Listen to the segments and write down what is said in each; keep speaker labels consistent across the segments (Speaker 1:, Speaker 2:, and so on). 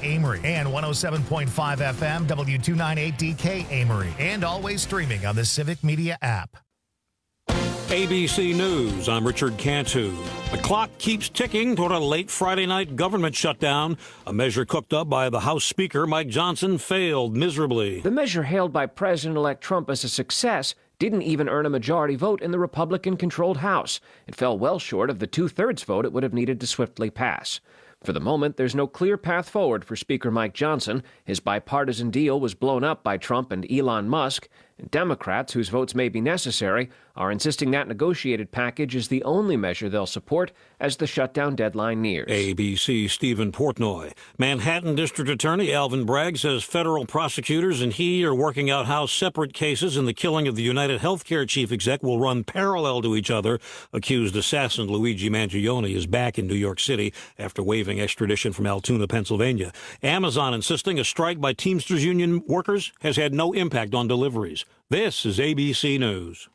Speaker 1: Amory, and 107.5 FM W298DK Amory, and always streaming on the Civic Media app.
Speaker 2: ABC News, I'm Richard Cantu. The clock keeps ticking toward a late Friday night government shutdown. A measure cooked up by the House Speaker, Mike Johnson, failed miserably.
Speaker 3: The measure hailed by President-elect Trump as a success didn't even earn a majority vote in the Republican-controlled House. It fell well short of the two-thirds vote it would have needed to swiftly pass. For the moment, there's no clear path forward for Speaker Mike Johnson. His bipartisan deal was blown up by Trump and Elon Musk. And Democrats, whose votes may be necessary, are insisting that negotiated package is the only measure they'll support as the shutdown deadline nears.
Speaker 2: ABC Stephen Portnoy. Manhattan District Attorney Alvin Bragg says federal prosecutors and he are working out how separate cases in the killing of the United Healthcare chief exec will run parallel to each other. Accused assassin Luigi Mangione is back in New York City after waiving extradition from Altoona, Pennsylvania. Amazon insisting a strike by Teamsters Union workers has had no impact on deliveries. This is ABC News.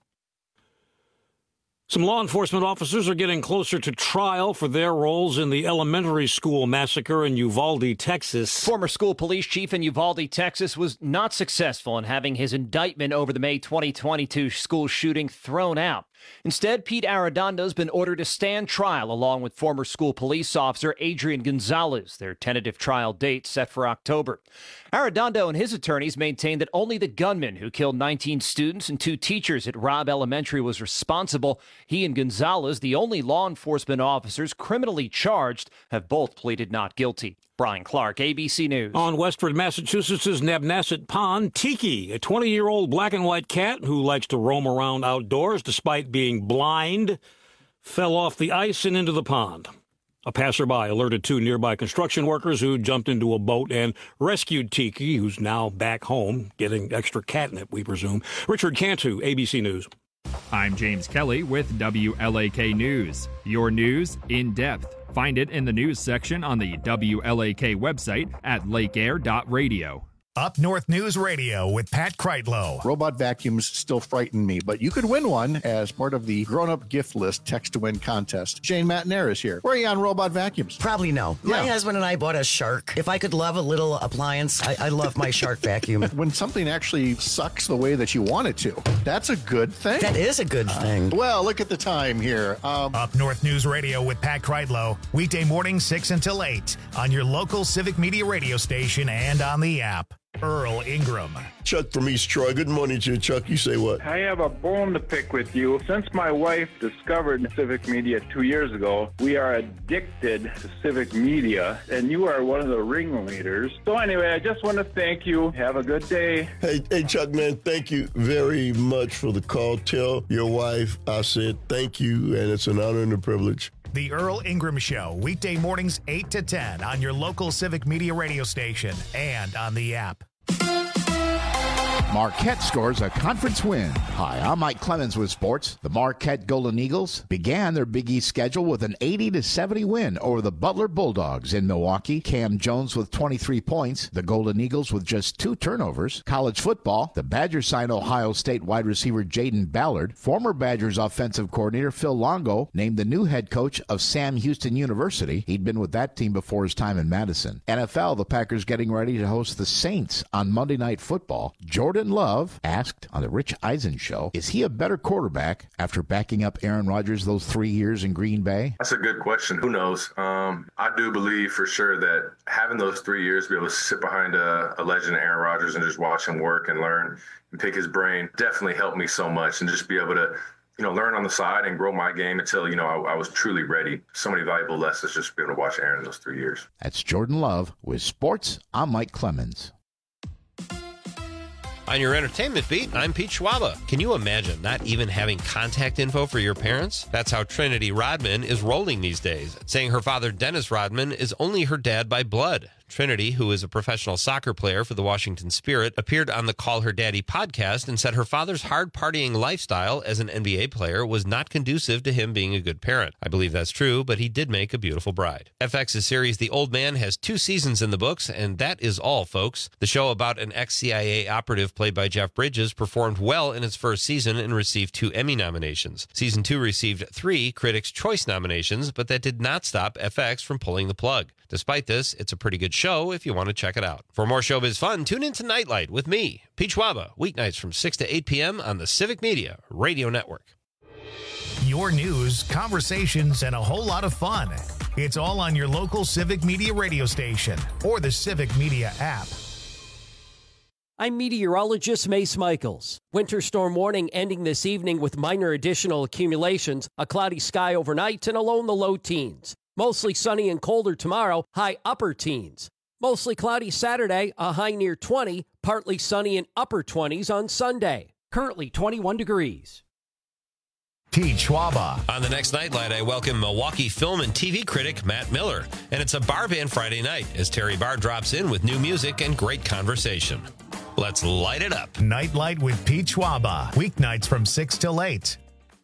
Speaker 2: Some law enforcement officers are getting closer to trial for their roles in the elementary school massacre in Uvalde, Texas.
Speaker 4: Former school police chief in Uvalde, Texas, was not successful in having his indictment over the May 2022 school shooting thrown out. Instead, Pete Arredondo's been ordered to stand trial along with former school police officer Adrian Gonzalez, their tentative trial date set for October. Arredondo and his attorneys maintain that only the gunman who killed 19 students and 2 teachers at Robb Elementary was responsible. He and Gonzalez, the only law enforcement officers criminally charged, have both pleaded not guilty. Brian Clark, ABC News.
Speaker 2: On Westford, Massachusetts' Nebnasset Pond, Tiki, a 20-year-old black and white cat who likes to roam around outdoors despite being blind, fell off the ice and into the pond. A passerby alerted 2 nearby construction workers who jumped into a boat and rescued Tiki, who's now back home, getting extra catnip, we presume. Richard Cantu, ABC News.
Speaker 5: I'm James Kelly with WLAK News. Your news in depth. Find it in the news section on the WLAK website at lakeair.radio.
Speaker 1: Up North News Radio with Pat Kreitlow.
Speaker 6: Robot vacuums still frighten me, but you could win one as part of the grown-up gift list text-to-win contest. Shane Matnair is here. Where are you on robot vacuums?
Speaker 7: Probably no.
Speaker 6: Yeah.
Speaker 7: My husband and I bought a Shark. If I could love a little appliance, I love my Shark vacuum.
Speaker 6: When something actually sucks the way that you want it to, that's a good thing.
Speaker 7: That is a good thing.
Speaker 6: Well, look at the time here.
Speaker 1: Up North News Radio with Pat Kreitlow. Weekday morning 6 until 8 on your local Civic Media radio station and on the app. Earl Ingram.
Speaker 8: Chuck from East Troy. Good morning to you, Chuck. You say what?
Speaker 9: I have a bone to pick with you. Since my wife discovered Civic Media 2 years ago, we are addicted to Civic Media, and you are one of the ringleaders. So anyway, I just want to thank you. Have a good day.
Speaker 8: Hey, Chuck, man, thank you very much for the call. Tell your wife I said thank you, and it's an honor and a privilege.
Speaker 1: The Earl Ingram Show, weekday mornings 8 to 10 on your local Civic Media radio station and on the app.
Speaker 10: Marquette scores a conference win. Hi, I'm Mike Clemens with sports. The Marquette Golden Eagles began their Big East schedule with an 80-70 win over the Butler Bulldogs in Milwaukee. Cam Jones with 23 points. The Golden Eagles with just 2 turnovers. College football, the Badgers signed Ohio State wide receiver Jaden Ballard. Former Badgers offensive coordinator Phil Longo named the new head coach of Sam Houston University. He'd been with that team before his time in Madison. NFL, the Packers getting ready to host the Saints on Monday Night Football. Jordan Love asked on the Rich Eisen Show, is he a better quarterback after backing up Aaron Rodgers those 3 years in Green Bay?
Speaker 11: That's a good question. Who knows? I do believe for sure that having those 3 years, be able to sit behind a legend, Aaron Rodgers, and just watch him work and learn and pick his brain definitely helped me so much. And just be able to, learn on the side and grow my game until, I was truly ready. So many valuable lessons just being able to watch Aaron in those 3 years.
Speaker 10: That's Jordan Love with sports. I'm Mike Clemens.
Speaker 12: On your entertainment beat, I'm Pete Schwaba. Can you imagine not even having contact info for your parents? That's how Trinity Rodman is rolling these days, saying her father, Dennis Rodman, is only her dad by blood. Trinity, who is a professional soccer player for the Washington Spirit, appeared on the Call Her Daddy podcast and said her father's hard partying lifestyle as an NBA player was not conducive to him being a good parent. I believe that's true, but he did make a beautiful bride. FX's series The Old Man has 2 seasons in the books, and that is all, folks. The show about an ex-CIA operative played by Jeff Bridges performed well in its first season and received 2 Emmy nominations. Season 2 received 3 Critics' Choice nominations, but that did not stop FX from pulling the plug. Despite this, it's a pretty good show if you want to check it out. For more showbiz fun, tune in to Nightlight with me, Pete Schwaba, weeknights from 6 to 8 p.m. on the Civic Media Radio Network.
Speaker 1: Your news, conversations, and a whole lot of fun. It's all on your local Civic Media radio station or the Civic Media app.
Speaker 13: I'm meteorologist Mace Michaels. Winter storm warning ending this evening with minor additional accumulations, a cloudy sky overnight, and a low in the low teens. Mostly sunny and colder tomorrow, high upper teens. Mostly cloudy Saturday, a high near 20, partly sunny and upper 20s on Sunday. Currently 21 degrees.
Speaker 1: Pete Schwaba.
Speaker 12: On the next Nightlight, I welcome Milwaukee film and TV critic Matt Miller. And it's a Bar Band Friday night as Terry Barr drops in with new music and great conversation. Let's light it up.
Speaker 1: Nightlight with Pete Schwaba. Weeknights from 6 till 8.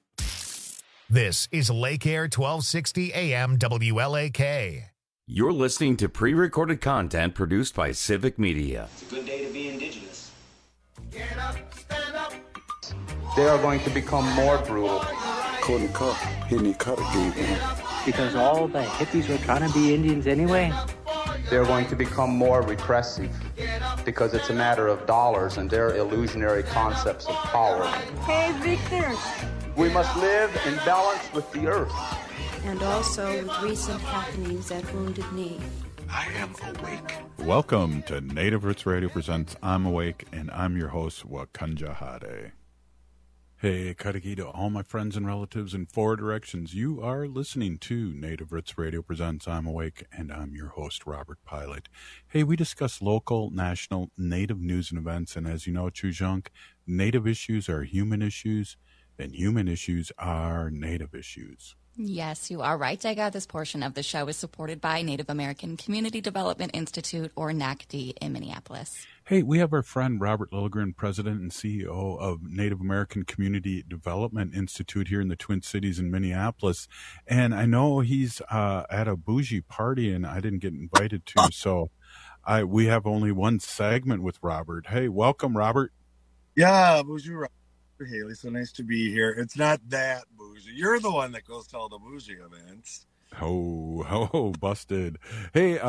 Speaker 1: This is Lake Air 1260 AM WLAK.
Speaker 14: You're listening to pre-recorded content produced by Civic Media.
Speaker 15: It's a good day to be indigenous.
Speaker 16: Get up, stand up.
Speaker 17: They are going to become more brutal.
Speaker 18: Couldn't cut, any cut again.
Speaker 19: Because all the hippies were trying to be Indians anyway.
Speaker 17: They're going to become more repressive because it's a matter of dollars and their illusionary concepts of power.
Speaker 20: Hey, Victor.
Speaker 17: We must live in balance with the earth.
Speaker 20: And also with recent happenings at Wounded Knee.
Speaker 18: I am awake.
Speaker 21: Welcome to Native Roots Radio presents I'm Awake, and I'm your host, Wakanja Hade. Hey, Kariki to all my friends and relatives in 4 directions. You are listening to Native Roots Radio presents I'm Awake, and I'm your host, Robert Pilot. Hey, we discuss local, national, Native news and events, and as you know, Chujunk, Native issues are human issues, and human issues are Native issues.
Speaker 22: Yes, you are right. This portion of the show is supported by Native American Community Development Institute, or NACD, in Minneapolis.
Speaker 21: Hey, we have our friend Robert Lilligren, President and CEO of Native American Community Development Institute here in the Twin Cities in Minneapolis. And I know he's at a bougie party and I didn't get invited to, so we have only one segment with Robert. Hey, welcome, Robert.
Speaker 23: Yeah, bougie Robert. Haley, so nice to be here. It's not that bougie. You're the one that goes to all the bougie events.
Speaker 21: Oh, busted. Hey,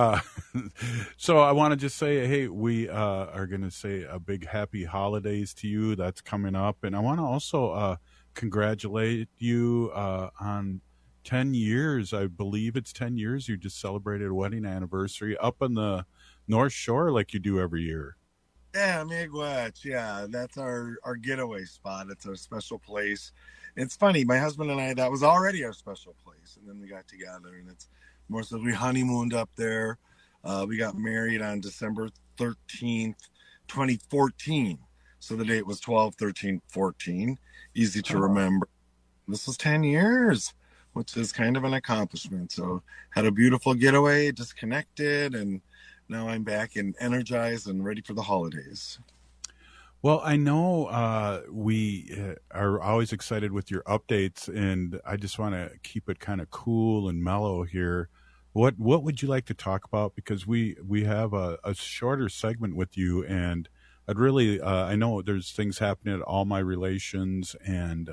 Speaker 21: so I want to just say, hey, we are going to say a big happy holidays to you. That's coming up. And I want to also congratulate you on 10 years. I believe it's 10 years. You just celebrated a wedding anniversary up on the North Shore like you do every year.
Speaker 23: Yeah, Miigwech. Yeah, that's our getaway spot. It's our special place. It's funny. My husband and I, that was already our special place. And then we got together, and it's more so we honeymooned up there. We got married on December 13th, 2014. So the date was 12/13/14. Easy to remember. This was 10 years, which is kind of an accomplishment. So had a beautiful getaway, disconnected, and now I'm back and energized and ready for the holidays.
Speaker 21: Well, I know we are always excited with your updates, and I just want to keep it kind of cool and mellow here. What would you like to talk about? Because we have a shorter segment with you, and I'd really I know there's things happening at All My Relations, and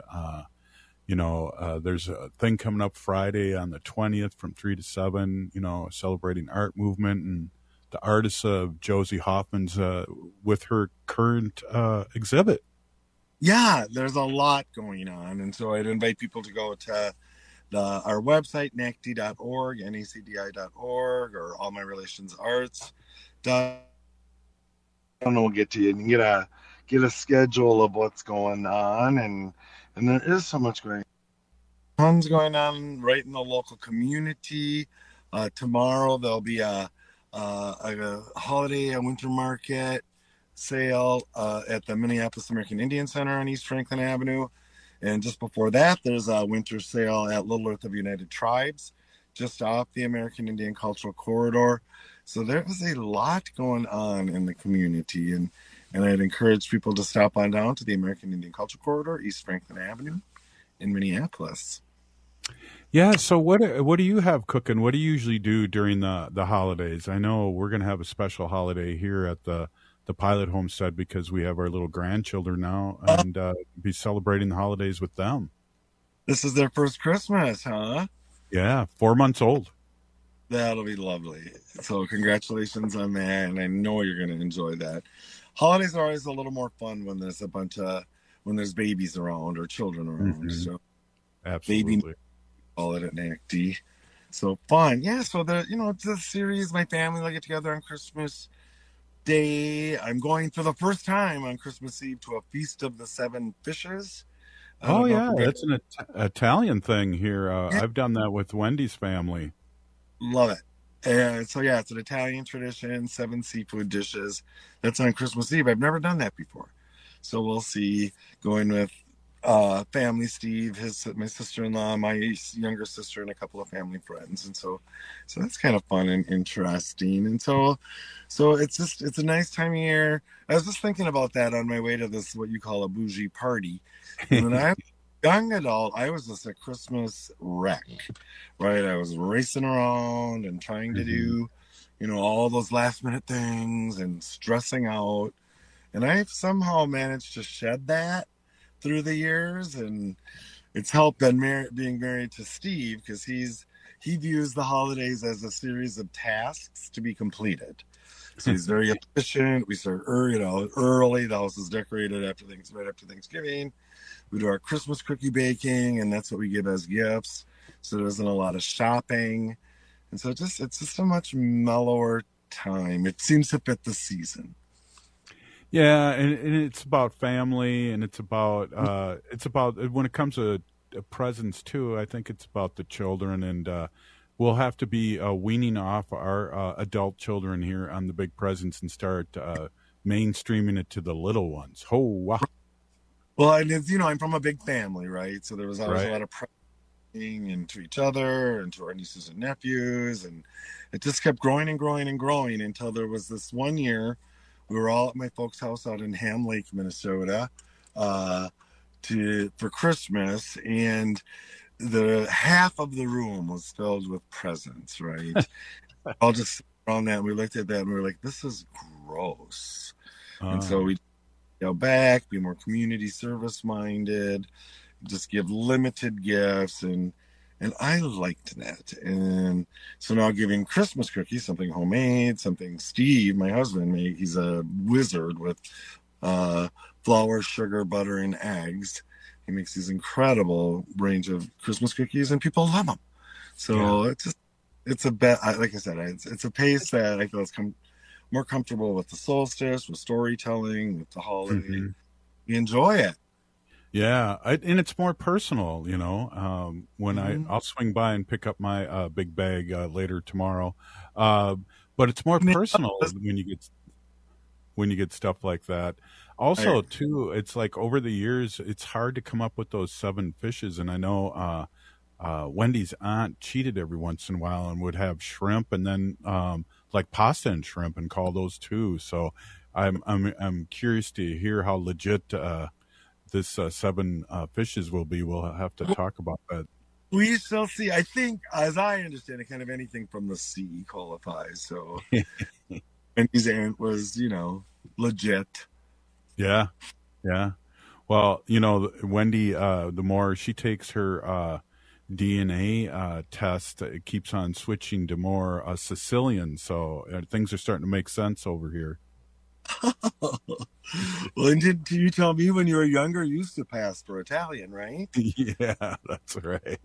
Speaker 21: there's a thing coming up Friday on the 20th from 3 to 7. Celebrating art movement and the artists of Josie Hoffman's with her current exhibit.
Speaker 23: Yeah, there's a lot going on. And so I'd invite people to go to our website, nacdi.org, nacdi.org, or All My Relations Arts. I don't know, we'll get to you and get a schedule of what's going on. And there is so much going on. Tons going on right in the local community. Tomorrow there'll be a holiday, a winter market sale at the Minneapolis American Indian Center on East Franklin Avenue. And just before that, there's a winter sale at Little Earth of United Tribes, just off the American Indian Cultural Corridor. So there is a lot going on in the community. And I'd encourage people to stop on down to the American Indian Cultural Corridor, East Franklin Avenue in Minneapolis.
Speaker 21: Yeah, so what do you have cooking? What do you usually do during the holidays? I know we're going to have a special holiday here at the Pilot Homestead because we have our little grandchildren now and be celebrating the holidays with them.
Speaker 23: This is their first Christmas, huh?
Speaker 21: Yeah, 4 months old.
Speaker 23: That'll be lovely. So congratulations on that, and I know you're going to enjoy that. Holidays are always a little more fun when there's when there's babies around or children around.
Speaker 21: Mm-hmm.
Speaker 23: So
Speaker 21: absolutely,
Speaker 23: baby, call it at NACD. So fun, yeah. So it's a series. My family will get together on Christmas Day. I'm going for the first time on Christmas Eve to a Feast of the Seven Fishes.
Speaker 21: Oh yeah, that's an Italian thing here. I've done that with Wendy's family.
Speaker 23: Love it. And so yeah, it's an Italian tradition, 7 seafood dishes. That's on Christmas Eve. I've never done that before. So we'll see, going with family, Steve, my sister-in-law, my younger sister, and a couple of family friends. And so that's kind of fun and interesting. And so it's a nice time of year. I was just thinking about that on my way to this, what you call a bougie party. And when I was a young adult, I was just a Christmas wreck, right? I was racing around and trying to do, all those last minute things and stressing out. And I've somehow managed to shed that through the years, and it's helped being married to Steve, because he views the holidays as a series of tasks to be completed. So he's very efficient. We start early. The house is decorated right after Thanksgiving. We do our Christmas cookie baking, and that's what we give as gifts. So there isn't a lot of shopping, and so it's just a much mellower time. It seems to fit the season.
Speaker 21: Yeah, and it's about family, and it's about when it comes to presents too. I think it's about the children, and we'll have to be weaning off our adult children here on the big presents and start mainstreaming it to the little ones. Oh wow!
Speaker 23: Well, and it's, I'm from a big family, right? So there was always a lot of presenting and to each other and to our nieces and nephews, and it just kept growing and growing and growing until there was this one year. We were all at my folks' house out in Ham Lake, Minnesota, for Christmas, and the half of the room was filled with presents, right? All just around that, and we looked at that, and we were like, "This is gross." And so we go back, be more community service minded, just give limited gifts, and I liked that. And so now giving Christmas cookies, something homemade, something Steve, my husband, made. He's a wizard with flour, sugar, butter, and eggs. He makes these incredible range of Christmas cookies, and people love them. So it's a bet. Like I said, it's a pace that I feel is more comfortable with the solstice, with storytelling, with the holiday. Mm-hmm. You enjoy it.
Speaker 21: Yeah, and it's more personal, when I'll swing by and pick up my big bag later tomorrow. But it's more personal when you get stuff like that. Also, too, it's like over the years, it's hard to come up with those 7 fishes. And I know Wendy's aunt cheated every once in a while and would have shrimp and then like pasta and shrimp and call those 2. So I'm curious to hear how legit this 7 fishes will be. We'll have to talk about that.
Speaker 23: We shall see. I think, as I understand it, kind of anything from the sea qualifies. So, and his aunt was, legit.
Speaker 21: Yeah. Well, Wendy, the more she takes her DNA test, it keeps on switching to more Sicilian. So things are starting to make sense over here.
Speaker 23: Well, and did you tell me when you were younger you used to pass for Italian, right?
Speaker 21: Yeah, that's right.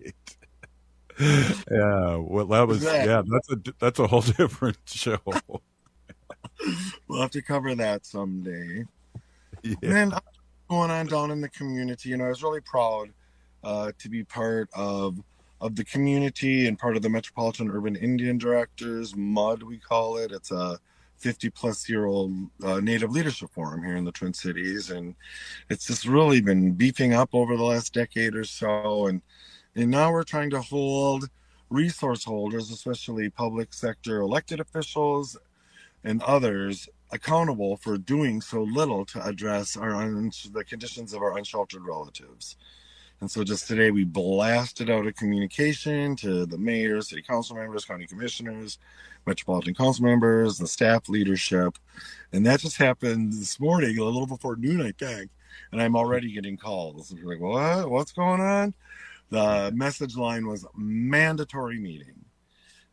Speaker 21: Yeah, well, that's a whole different show.
Speaker 23: We'll have to cover that someday.
Speaker 21: Yeah.
Speaker 23: And then going on down in the community, I was really proud to be part of the community and part of the Metropolitan Urban Indian Directors, MUD we call it. It's a 50-plus-year-old Native Leadership Forum here in the Twin Cities, and it's just really been beefing up over the last decade or so, and now we're trying to hold resource holders, especially public sector elected officials and others, accountable for doing so little to address the conditions of our unsheltered relatives. And so just today we blasted out a communication to the mayor, city council members, county commissioners, metropolitan council members, the staff leadership. And that just happened this morning, a little before noon, I think. And I'm already getting calls. And you're like, what? What's going on? The message line was mandatory meeting.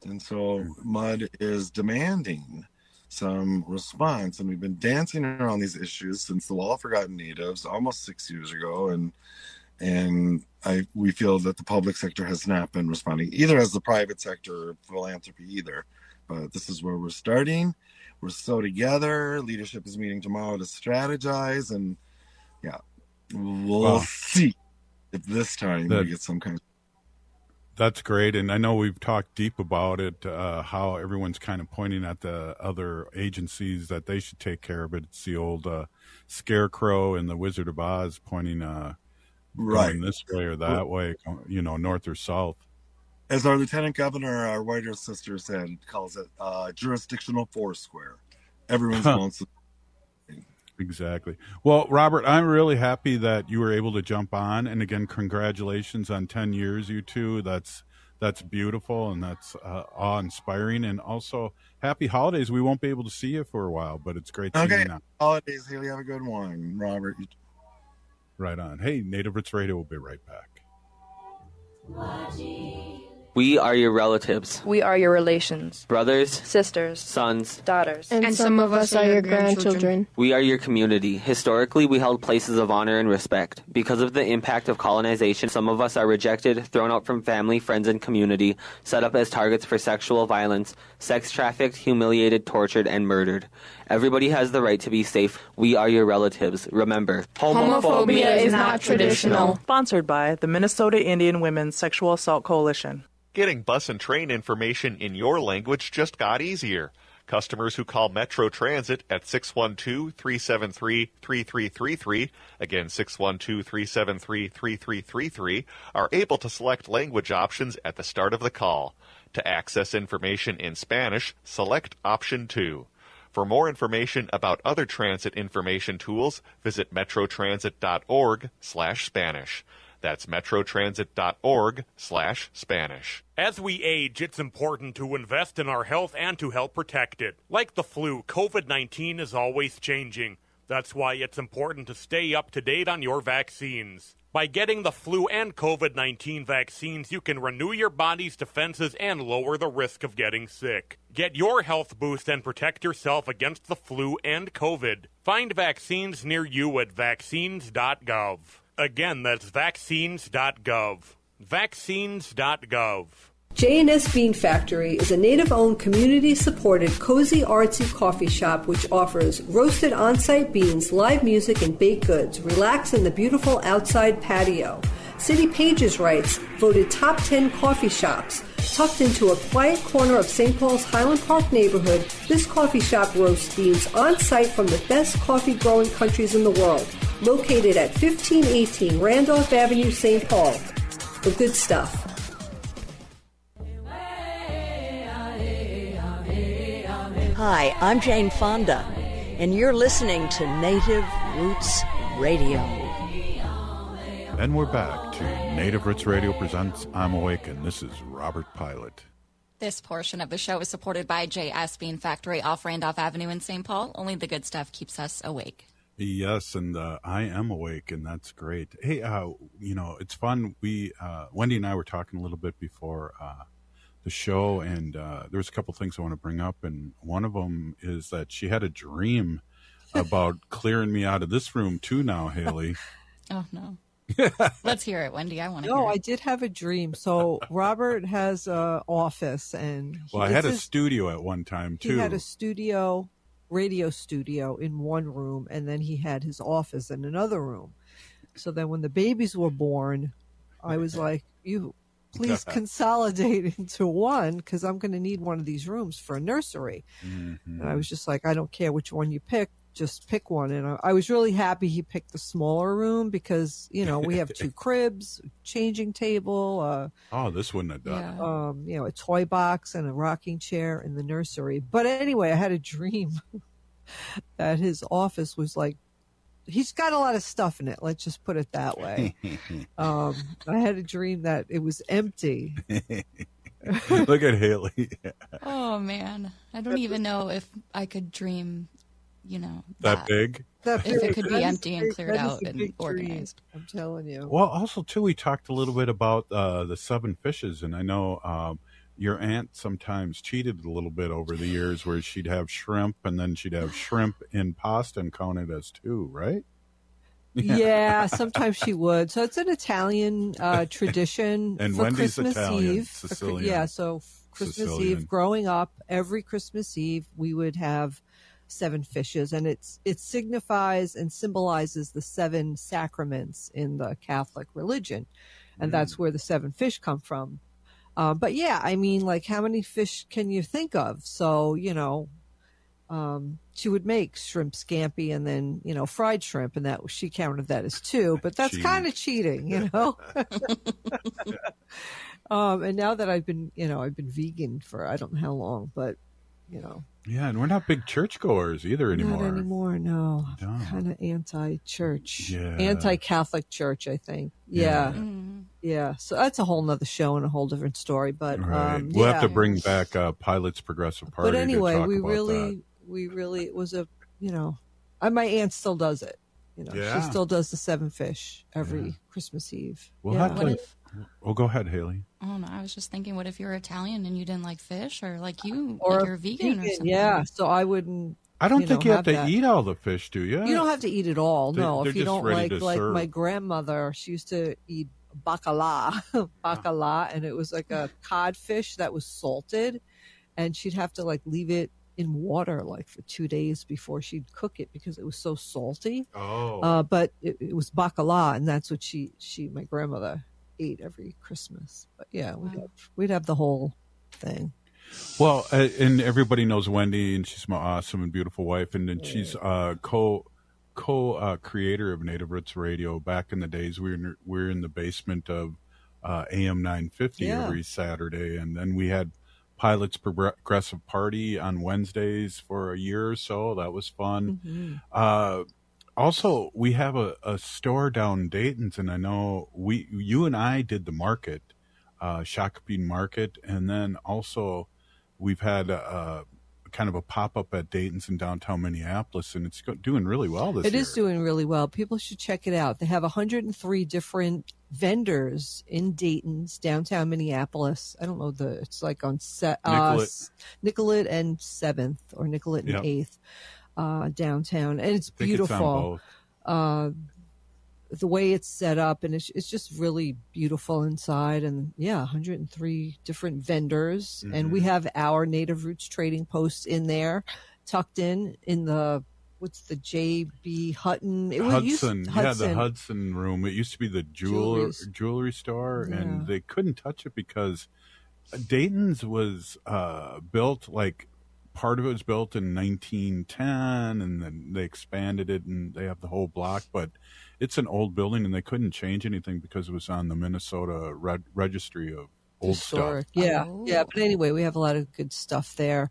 Speaker 23: And so MUD is demanding some response. And we've been dancing around these issues since the Wall of Forgotten Natives almost 6 years ago. And we feel that the public sector has not been responding, either as the private sector or philanthropy either. But this is where we're starting. We're so together. Leadership is meeting tomorrow to strategize. And yeah, we'll see if this time we get some kind of...
Speaker 21: That's great. And I know we've talked deep about it, how everyone's kind of pointing at the other agencies that they should take care of it. It's the old Scarecrow and the Wizard of Oz pointing going this way or that way, north or south.
Speaker 23: As our Lieutenant Governor, our whiter sister said, calls it jurisdictional foursquare. Everyone's going to...
Speaker 21: Exactly. Well, Robert, I'm really happy that you were able to jump on. And again, congratulations on 10 years, you two. That's beautiful, and that's awe-inspiring. And also, happy holidays. We won't be able to see you for a while, but it's great seeing you now.
Speaker 23: Holidays. Haley, have a good one. Robert.
Speaker 21: Right on. Hey, Native Roots Radio will be right back.
Speaker 3: We are your relatives.
Speaker 4: We are your relations.
Speaker 3: Brothers,
Speaker 4: sisters,
Speaker 3: sons,
Speaker 4: daughters.
Speaker 15: And some of us are your grandchildren.
Speaker 3: We are your community. Historically, we held places of honor and respect. Because of the impact of colonization, some of us are rejected, thrown out from family, friends, and community, set up as targets for sexual violence, sex trafficked, humiliated, tortured, and murdered. Everybody has the right to be safe. We are your relatives. Remember,
Speaker 15: homophobia is not traditional.
Speaker 24: Sponsored by the Minnesota Indian Women's Sexual Assault Coalition.
Speaker 25: Getting bus and train information in your language just got easier. Customers who call Metro Transit at 612-373-3333, again 612-373-3333, are able to select language options at the start of the call. To access information in Spanish, select option 2. For more information about other transit information tools, visit metrotransit.org/Spanish. That's metrotransit.org/Spanish.
Speaker 26: As we age, it's important to invest in our health and to help protect it. Like the flu, COVID-19 is always changing. That's why it's important to stay up to date on your vaccines. By getting the flu and COVID-19 vaccines, you can renew your body's defenses and lower the risk of getting sick. Get your health boost and protect yourself against the flu and COVID. Find vaccines near you at vaccines.gov. Again, that's vaccines.gov. Vaccines.gov.
Speaker 27: J&S Bean Factory is a native-owned, community-supported, cozy, artsy coffee shop which offers roasted on-site beans, live music, and baked goods. Relax in the beautiful outside patio. City Pages writes, voted top 10 coffee shops. Tucked into a quiet corner of St. Paul's Highland Park neighborhood, this coffee shop roasts beans on-site from the best coffee-growing countries in the world. Located at 1518 Randolph Avenue, St. Paul. The good stuff.
Speaker 28: Hi, I'm Jane Fonda, and you're listening to Native Roots Radio.
Speaker 21: And we're back to Native Roots Radio presents I'm Awake, and this is Robert Pilot.
Speaker 22: This portion of the show is supported by J.S. Bean Factory off Randolph Avenue in St. Paul. Only the good stuff keeps us awake.
Speaker 21: Yes, and I am awake, and that's great. Hey, it's fun. Wendy and I were talking a little bit before the show, and there's a couple things I want to bring up, and one of them is that she had a dream about clearing me out of this room too now, Haley.
Speaker 22: Oh, no. Let's hear it, Wendy. I want to hear
Speaker 29: No,
Speaker 22: it.
Speaker 29: I did have a dream. So Robert has an office, and
Speaker 21: I had a studio at one time, too.
Speaker 29: He had a studio, radio studio in one room, and then he had his office in another room. So then when the babies were born, I was like, you please consolidate into one, because I'm going to need one of these rooms for a nursery.
Speaker 21: Mm-hmm.
Speaker 29: And I was just like, I don't care which one you pick, just pick one. And I was really happy he picked the smaller room because, we have 2 cribs, changing table.
Speaker 21: This wouldn't have done it.
Speaker 29: A toy box and a rocking chair in the nursery. But anyway, I had a dream that his office was like, he's got a lot of stuff in it. Let's just put it that way. I had a dream that it was empty.
Speaker 21: Look at Haley.
Speaker 22: Oh, man. I don't even know if I could dream,
Speaker 21: that big.
Speaker 22: If it could be empty and cleared out and organized.
Speaker 29: I'm telling you.
Speaker 21: Well, also, too, we talked a little bit about the 7 fishes, and I know your aunt sometimes cheated a little bit over the years, where she'd have shrimp, and then she'd have shrimp in pasta and count it as 2, right?
Speaker 29: Yeah, sometimes she would. So it's an Italian tradition
Speaker 21: and
Speaker 29: for
Speaker 21: Wendy's
Speaker 29: Christmas
Speaker 21: Italian,
Speaker 29: Eve.
Speaker 21: Sicilian.
Speaker 29: So Christmas
Speaker 21: Sicilian.
Speaker 29: Eve, growing up, every Christmas Eve we would have 7 fishes, and it signifies and symbolizes the 7 sacraments in the Catholic religion, and that's where the 7 fish come from. But yeah, I mean, like, how many fish can you think of? So, she would make shrimp scampi and then, fried shrimp, and that she counted that as 2, but that's kind of cheating, And now that I've been vegan for I don't know how long, but,
Speaker 21: Yeah, and we're not big churchgoers either anymore.
Speaker 29: Not anymore, no. Kind of anti-church.
Speaker 21: Yeah.
Speaker 29: Anti-Catholic church, I think. Yeah. Yeah. So that's a whole nother show and a whole different story. But
Speaker 21: right. We'll have to bring back Pilot's Progressive Party.
Speaker 29: But anyway,
Speaker 21: to talk
Speaker 29: we
Speaker 21: about
Speaker 29: really, it was a, my aunt still does it. She still does the 7 fish every Christmas Eve.
Speaker 21: We'll have to. Go ahead, Haley.
Speaker 22: Oh no, I was just thinking, what if you're Italian and you didn't like fish, or like you're vegan or something?
Speaker 29: Yeah, so I wouldn't.
Speaker 21: I don't think you have to eat all the fish, do you?
Speaker 29: You don't have to eat it all. No, if you don't like
Speaker 21: serve.
Speaker 29: My grandmother, she used to eat bacala, and it was like a codfish that was salted, and she'd have to like leave it in water like for 2 days before she'd cook it because it was so salty.
Speaker 21: Oh.
Speaker 29: But it was bacala, and that's what my grandmother ate every Christmas. But yeah, we'd have the whole thing.
Speaker 21: Well, and everybody knows Wendy, and she's my awesome and beautiful wife, and then she's co-creator of Native Roots Radio. Back in the days, we're in the basement of AM 950 every Saturday, and then we had Pilot's Progressive Party on Wednesdays for a year or so. That was fun. Mm-hmm. Also, we have a store down in Dayton's, and I know you and I did the market, Shakopee Market, and then also we've had kind of a pop-up at Dayton's in downtown Minneapolis, and it's doing really well this year.
Speaker 29: It is doing really well. People should check it out. They have 103 different vendors in Dayton's, downtown Minneapolis. I don't know it's like on Nicollet and 7th or Nicollet and 8th. Downtown, and it's beautiful. The way it's set up, and it's just really beautiful inside. And 103 different vendors, and we have our Native Roots trading posts in there, tucked in the what's the J.B. Hutton?
Speaker 21: Hudson. The Hudson room. It used to be the jewelry store, and they couldn't touch it because Dayton's was built like. Part of it was built in 1910, and then they expanded it, and they have the whole block. But it's an old building, and they couldn't change anything because it was on the Minnesota Registry of Old Stuff.
Speaker 29: Yeah. But anyway, we have a lot of good stuff there.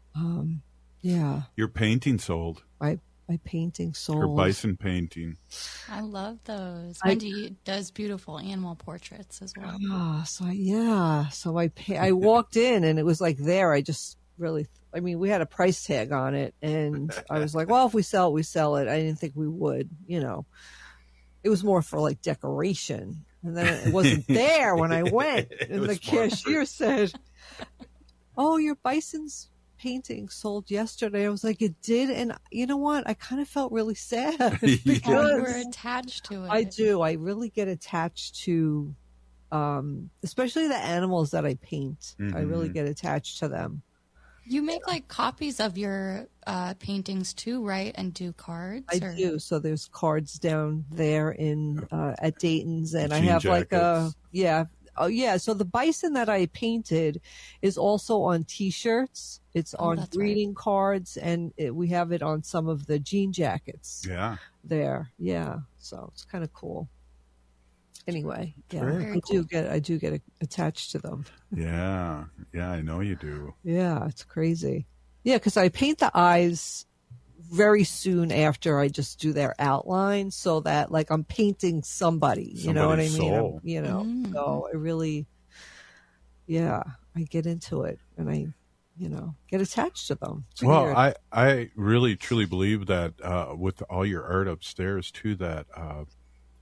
Speaker 21: Your painting sold.
Speaker 29: My painting sold.
Speaker 21: Her bison painting.
Speaker 22: I love those. Wendy does beautiful animal portraits as well.
Speaker 29: So I walked in, and it was like there. I just really. I mean, we had a price tag on it, and I was like, well, if we sell it, we sell it. I didn't think we would, It was more for, like, decoration. And then it wasn't there when I went. And the cashier said, oh, your bison's painting sold yesterday. I was like, it did? And you know what? I kind of felt really sad. Because
Speaker 22: you were attached to it.
Speaker 29: I do. I really get attached to, especially the animals that I paint. I really get attached to them.
Speaker 22: You make like copies of your paintings too, right? And do cards?
Speaker 29: I do. So there's cards down there in at Dayton's, and I have jackets. So the bison that I painted is also on T-shirts. It's on greeting cards, and we have it on some of the jean jackets.
Speaker 21: Yeah.
Speaker 29: There, yeah. So it's kind of cool. Anyway,
Speaker 21: I
Speaker 29: do get attached to them.
Speaker 21: Yeah, I know you do.
Speaker 29: Yeah, it's crazy. Yeah, because I paint the eyes very soon after I just do their outline, so that like I'm painting somebody. You know what I mean?
Speaker 21: Soul.
Speaker 29: So I really, I get into it, and I, get attached to them. It's
Speaker 21: well,
Speaker 29: weird.
Speaker 21: I really truly believe that with all your art upstairs too, that.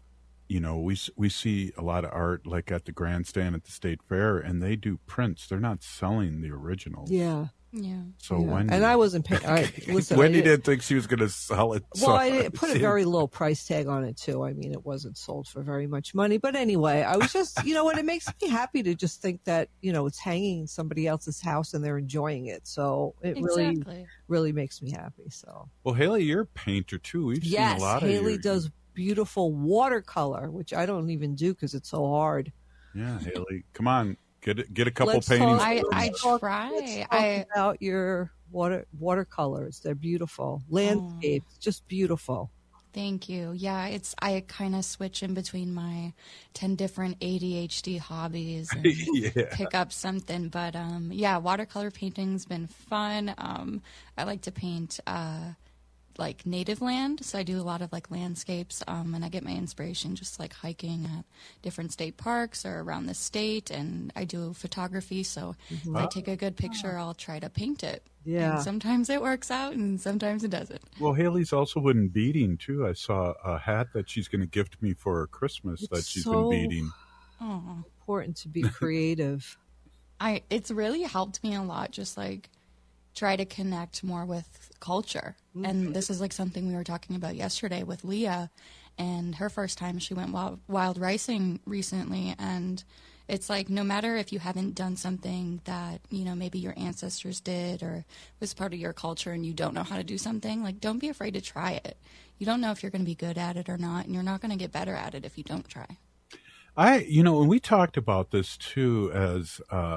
Speaker 21: we see a lot of art like at the grandstand at the state fair, and they do prints. They're not selling the originals.
Speaker 29: Yeah.
Speaker 22: Yeah.
Speaker 21: So
Speaker 29: yeah.
Speaker 21: Wendy,
Speaker 29: and I wasn't paying. Listen,
Speaker 21: Wendy didn't think she was going to sell it.
Speaker 29: Well, I put a very low price tag on it too. I mean, it wasn't sold for very much money. But anyway, I was just, what, it makes me happy to just think that it's hanging in somebody else's house and they're enjoying it. So it really makes me happy. So.
Speaker 21: Well, Haley, you're a painter too. We've seen a lot of
Speaker 29: Haley does beautiful watercolor, which I don't even do because it's so hard.
Speaker 21: Yeah, Haley, come on. Get a couple paintings.
Speaker 22: I try.
Speaker 29: Let's talk about your watercolors. They're beautiful. Landscapes, just beautiful.
Speaker 22: Thank you. Yeah, I kind of switch in between my 10 different ADHD hobbies and pick up something. But watercolor painting's been fun. I like to paint like native land, so I do a lot of like landscapes, and I get my inspiration just like hiking at different state parks or around the state, and I do photography, so if I take a good picture, I'll try to paint it.
Speaker 29: Yeah.
Speaker 22: And sometimes it works out and sometimes it doesn't.
Speaker 21: Well, Haley's also been beading too. I saw a hat that she's going to gift me for Christmas that she's been beading.
Speaker 29: Oh, important to be creative.
Speaker 22: It's really helped me a lot, just like try to connect more with culture. Mm-hmm. And this is like something we were talking about yesterday with Leah, and her first time she went wild ricing recently, and it's like no matter if you haven't done something that, maybe your ancestors did or was part of your culture and you don't know how to do something, like don't be afraid to try it. You don't know if you're going to be good at it or not, and you're not going to get better at it if you don't try.
Speaker 21: And we talked about this too as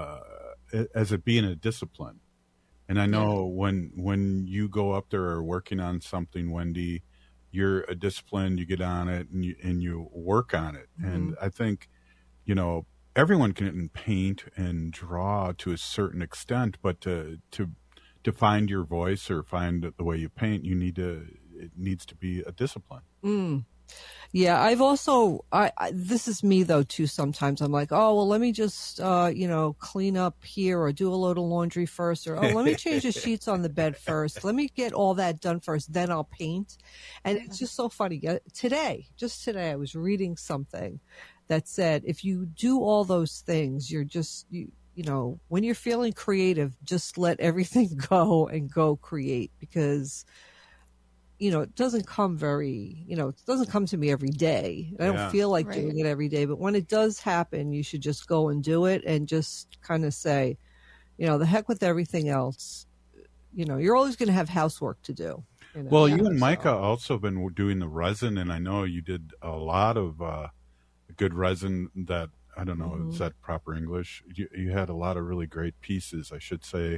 Speaker 21: it being a discipline. And I know when you go up there or working on something, Wendy, you're a discipline, you get on it and you work on it. Mm-hmm. And I think, everyone can paint and draw to a certain extent, but to find your voice or find the way you paint, it needs to be a discipline.
Speaker 29: Mm. Yeah, I've also, this is me though too, sometimes I'm like, oh, well, let me just, clean up here or do a load of laundry first, or, oh, let me change the sheets on the bed first. Let me get all that done first, then I'll paint. And it's just so funny. Today, I was reading something that said, if you do all those things, you're just, when you're feeling creative, just let everything go and go create, because it doesn't come it doesn't come to me every day. I don't feel like doing it every day, but when it does happen, you should just go and do it and just kind of say, the heck with everything else. You're always going to have housework to do.
Speaker 21: Well, you and Micah also been doing the resin, and I know you did a lot of good resin that, I don't know, is that proper English? You had a lot of really great pieces, I should say,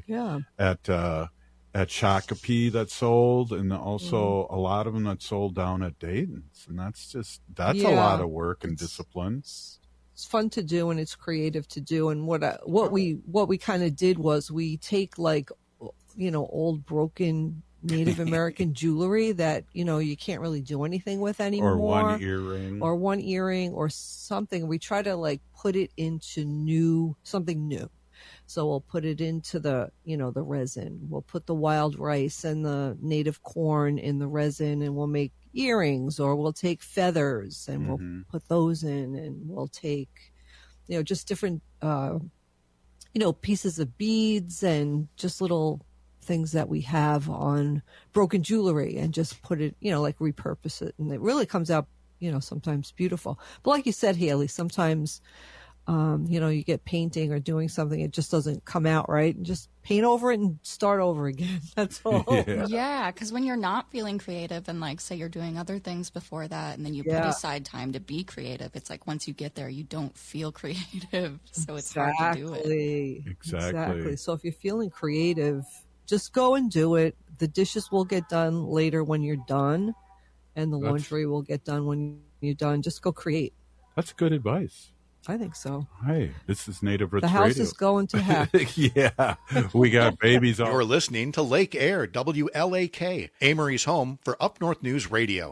Speaker 21: at Shakopee that sold, and also a lot of them that sold down at Dayton's. And that's a lot of work and discipline.
Speaker 29: It's fun to do, and it's creative to do. And what we kind of did was we take like, old broken Native American jewelry that, you can't really do anything with anymore. Or one earring or something. We try to like put it into something new. So we'll put it into the resin. We'll put the wild rice and the native corn in the resin, and we'll make earrings, or we'll take feathers and we'll put those in, and we'll take, just different, pieces of beads and just little things that we have on broken jewelry, and just put it, like repurpose it. And it really comes out, sometimes beautiful. But like you said, Haley, sometimes you get painting or doing something, it just doesn't come out right, and just paint over it and start over again. That's all.
Speaker 22: Yeah, because when you're not feeling creative, and like say you're doing other things before that, and then you put aside time to be creative, it's like once you get there, you don't feel creative, so it's hard to do it.
Speaker 21: Exactly.
Speaker 29: So if you're feeling creative, just go and do it. The dishes will get done later when you're done, and the laundry will get done when you're done. Just go create.
Speaker 21: That's good advice.
Speaker 29: I think so.
Speaker 21: Hey, this is Native Roots Radio.
Speaker 29: The house is going to heck.
Speaker 21: Yeah, we got babies on.
Speaker 2: You're listening to Lake Air, WLAK, Amory's home for Up North News Radio.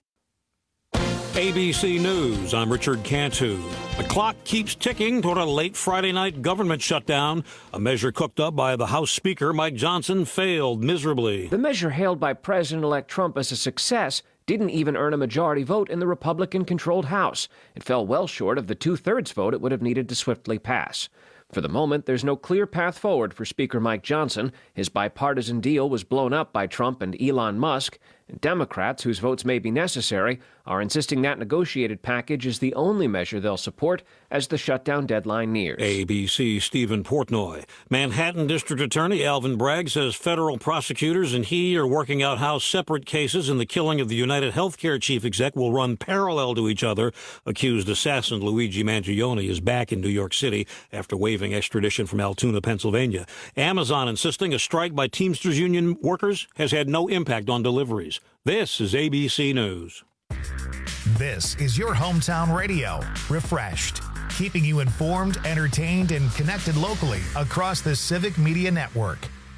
Speaker 4: ABC News, I'm Richard Cantu. The clock keeps ticking toward a late Friday night government shutdown. A measure cooked up by the House Speaker, Mike Johnson, failed miserably.
Speaker 5: The measure hailed by President-elect Trump as a success didn't even earn a majority vote in the Republican-controlled House. It fell well short of the two-thirds vote it would have needed to swiftly pass. For the moment, there's no clear path forward for Speaker Mike Johnson. His bipartisan deal was blown up by Trump and Elon Musk. And Democrats, whose votes may be necessary, are insisting that negotiated package is the only measure they'll support as the shutdown deadline nears.
Speaker 4: ABC Stephen Portnoy. Manhattan District Attorney Alvin Bragg says federal prosecutors and he are working out how separate cases in the killing of the United Healthcare chief exec will run parallel to each other. Accused assassin Luigi Mangione is back in New York City after waiving extradition from Altoona, Pennsylvania. Amazon insisting a strike by Teamsters Union workers has had no impact on deliveries. This is ABC News.
Speaker 1: This is your hometown radio, refreshed, keeping you informed, entertained, and connected locally across the Civic Media Network.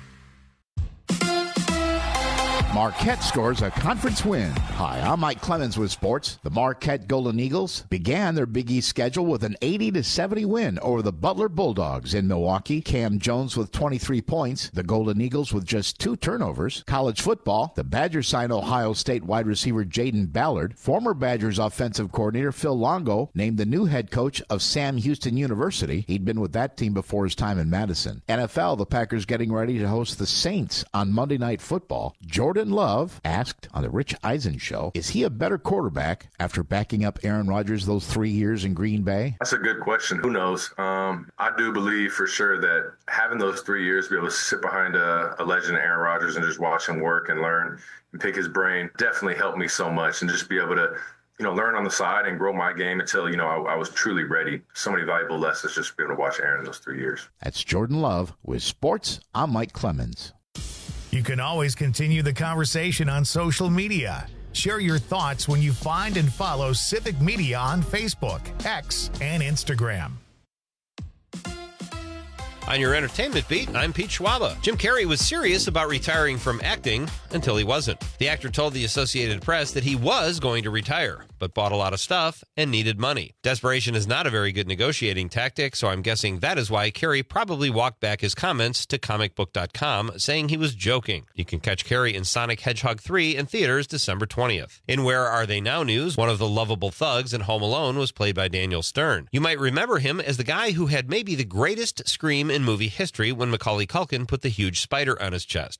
Speaker 6: Marquette scores a conference win. Hi, I'm Mike Clemens with sports. The Marquette Golden Eagles began their Big East schedule with an 80-70 win over the Butler Bulldogs in Milwaukee. Cam Jones with 23 points. The Golden Eagles with just 2 turnovers. College football, the Badgers signed Ohio State wide receiver Jaden Ballard. Former Badgers offensive coordinator Phil Longo named the new head coach of Sam Houston University. He'd been with that team before his time in Madison. NFL, the Packers getting ready to host the Saints on Monday Night Football. Jordan Love asked on the Rich Eisen show, is he a better quarterback after backing up Aaron Rodgers those 3 years in Green Bay?
Speaker 7: That's a good question. Who knows? I do believe for sure that having those 3 years, be able to sit behind a legend, Aaron Rodgers, and just watch him work and learn and pick his brain definitely helped me so much. And just be able to, learn on the side and grow my game until, I was truly ready. So many valuable lessons just being able to watch Aaron those 3 years.
Speaker 6: That's Jordan Love with sports. I'm Mike Clemens.
Speaker 1: You can always continue the conversation on social media. Share your thoughts when you find and follow Civic Media on Facebook, X, and Instagram.
Speaker 8: On your entertainment beat, I'm Pete Schwaba. Jim Carrey was serious about retiring from acting until he wasn't. The actor told the Associated Press that he was going to retire, but bought a lot of stuff and needed money. Desperation is not a very good negotiating tactic, so I'm guessing that is why Carrey probably walked back his comments to comicbook.com, saying he was joking. You can catch Carrey in Sonic Hedgehog 3 in theaters December 20th. In Where Are They Now news, one of the lovable thugs in Home Alone was played by Daniel Stern. You might remember him as the guy who had maybe the greatest scream in movie history when Macaulay Culkin put the huge spider on his chest.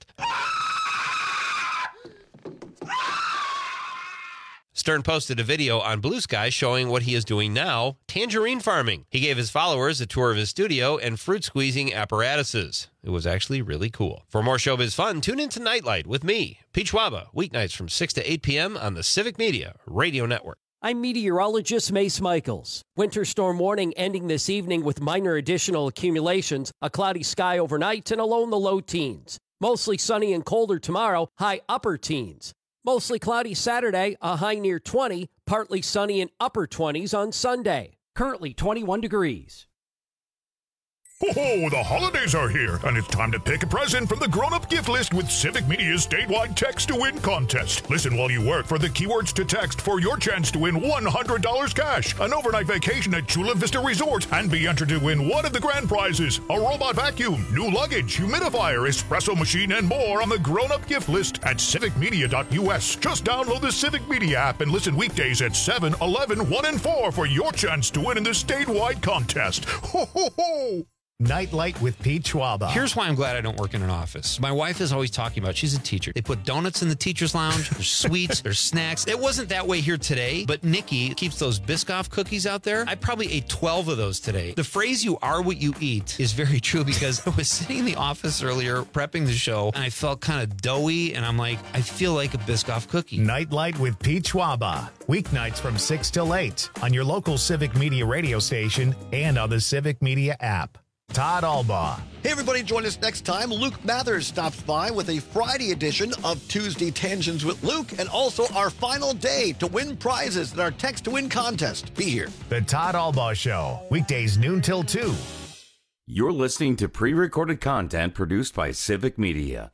Speaker 8: Stern posted a video on Blue Sky showing what he is doing now, tangerine farming. He gave his followers a tour of his studio and fruit-squeezing apparatuses. It was actually really cool. For more showbiz fun, tune into Nightlight with me, Pete Schwaba, weeknights from 6 to 8 p.m. on the Civic Media Radio Network.
Speaker 9: I'm meteorologist Mace Michaels. Winter storm warning ending this evening with minor additional accumulations, a cloudy sky overnight, and a low in the low teens. Mostly sunny and colder tomorrow, high upper teens. Mostly cloudy Saturday, a high near 20, partly sunny and upper 20s on Sunday. Currently 21 degrees.
Speaker 1: Oh, the holidays are here, and it's time to pick a present from the grown-up gift list with Civic Media's statewide text-to-win contest. Listen while you work for the keywords to text for your chance to win $100 cash, an overnight vacation at Chula Vista Resort, and be entered to win one of the grand prizes, a robot vacuum, new luggage, humidifier, espresso machine, and more on the grown-up gift list at civicmedia.us. Just download the Civic Media app and listen weekdays at 7, 11, 1, and 4 for your chance to win in the statewide contest. Ho, ho, ho! Nightlight with Pete Schwaba.
Speaker 10: Here's why I'm glad I don't work in an office. My wife is always talking about, she's a teacher. They put donuts in the teacher's lounge. There's sweets. There's snacks. It wasn't that way here today, but Nikki keeps those Biscoff cookies out there. I probably ate 12 of those today. The phrase, you are what you eat, is very true because I was sitting in the office earlier prepping the show and I felt kind of doughy and I'm like, I feel like a Biscoff cookie.
Speaker 1: Nightlight with Pete Schwaba. Weeknights from 6 till 8 on your local Civic Media radio station and on the Civic Media app. Todd Albaugh.
Speaker 11: Hey, everybody, join us next time. Luke Mathers stops by with a Friday edition of Tuesday Tangents with Luke and also our final day to win prizes in our Text to Win contest. Be here.
Speaker 1: The Todd Albaugh Show, weekdays noon till 2.
Speaker 14: You're listening to pre-recorded content produced by Civic Media.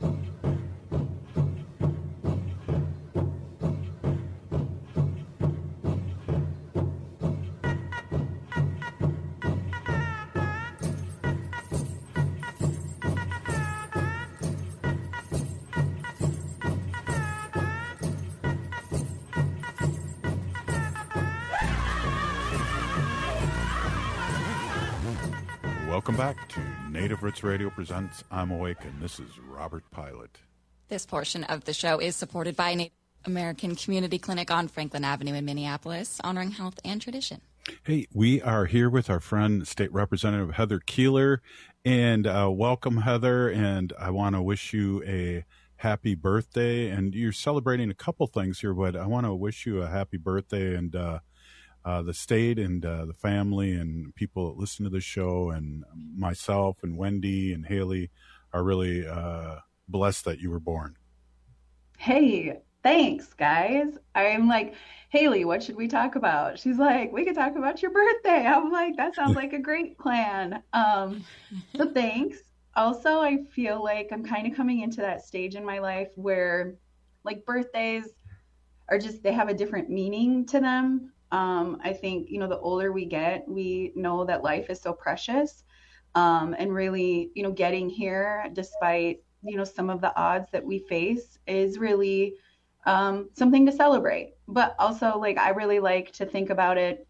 Speaker 21: Welcome back to Native Roots Radio presents I'm Awake, and this is Robert Pilot.
Speaker 3: This portion of the show is supported by Native American Community Clinic on Franklin Avenue in Minneapolis, honoring health and tradition.
Speaker 21: Hey, we are here with our friend, State Representative Heather Keeler, and welcome, Heather, and I want to wish you a happy birthday, and you're celebrating a couple things here, but I want to wish you a happy birthday, and the state and the family and people that listen to the show and myself and Wendy and Haley are really blessed that you were born.
Speaker 12: Hey, thanks, guys. I'm like, Haley, what should we talk about? She's like, we could talk about your birthday. I'm like, that sounds like a great plan. So thanks. Also, I feel like I'm kind of coming into that stage in my life where like birthdays are just, they have a different meaning to them. I think, you know, the older we get, we know that life is so precious. And really, you know, getting here despite, you know, some of the odds that we face is really something to celebrate. But also, like, I really like to think about it.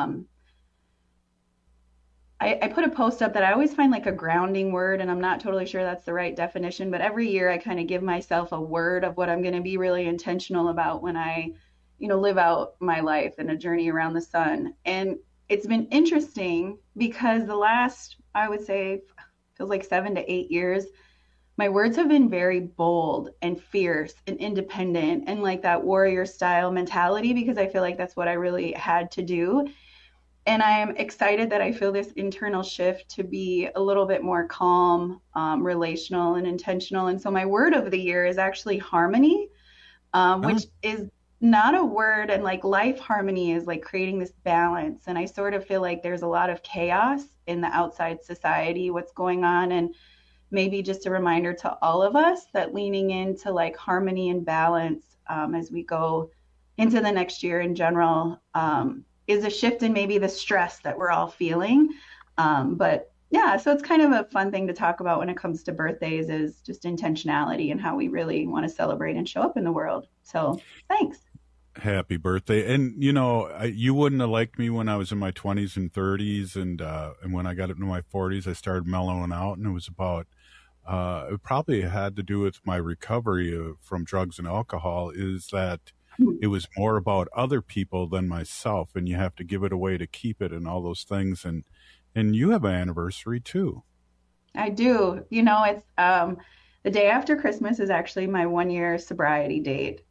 Speaker 12: I put a post up that I always find like a grounding word, and I'm not totally sure that's the right definition, but every year I kind of give myself a word of what I'm going to be really intentional about when I, you know, live out my life in a journey around the sun. And it's been interesting because the last, I would say, feels like 7 to 8 years, my words have been very bold and fierce and independent and like that warrior style mentality, because I feel like that's what I really had to do. And I'm excited that I feel this internal shift to be a little bit more calm, relational, and intentional. And so my word of the year is actually harmony, which is not a word. And like life harmony is like creating this balance. And I sort of feel like there's a lot of chaos in the outside society, what's going on. And maybe just a reminder to all of us that leaning into like harmony and balance as we go into the next year in general is a shift in maybe the stress that we're all feeling. But yeah, so it's kind of a fun thing to talk about when it comes to birthdays, is just intentionality and how we really want to celebrate and show up in the world. So thanks.
Speaker 21: Happy birthday. And, you know, you wouldn't have liked me when I was in my 20s and 30s. And when I got into my 40s, I started mellowing out. And it was about, it probably had to do with my recovery from drugs and alcohol, is that it was more about other people than myself. And you have to give it away to keep it and all those things. And you have an anniversary too.
Speaker 12: I do. You know, it's the day after Christmas is actually my 1-year sobriety date.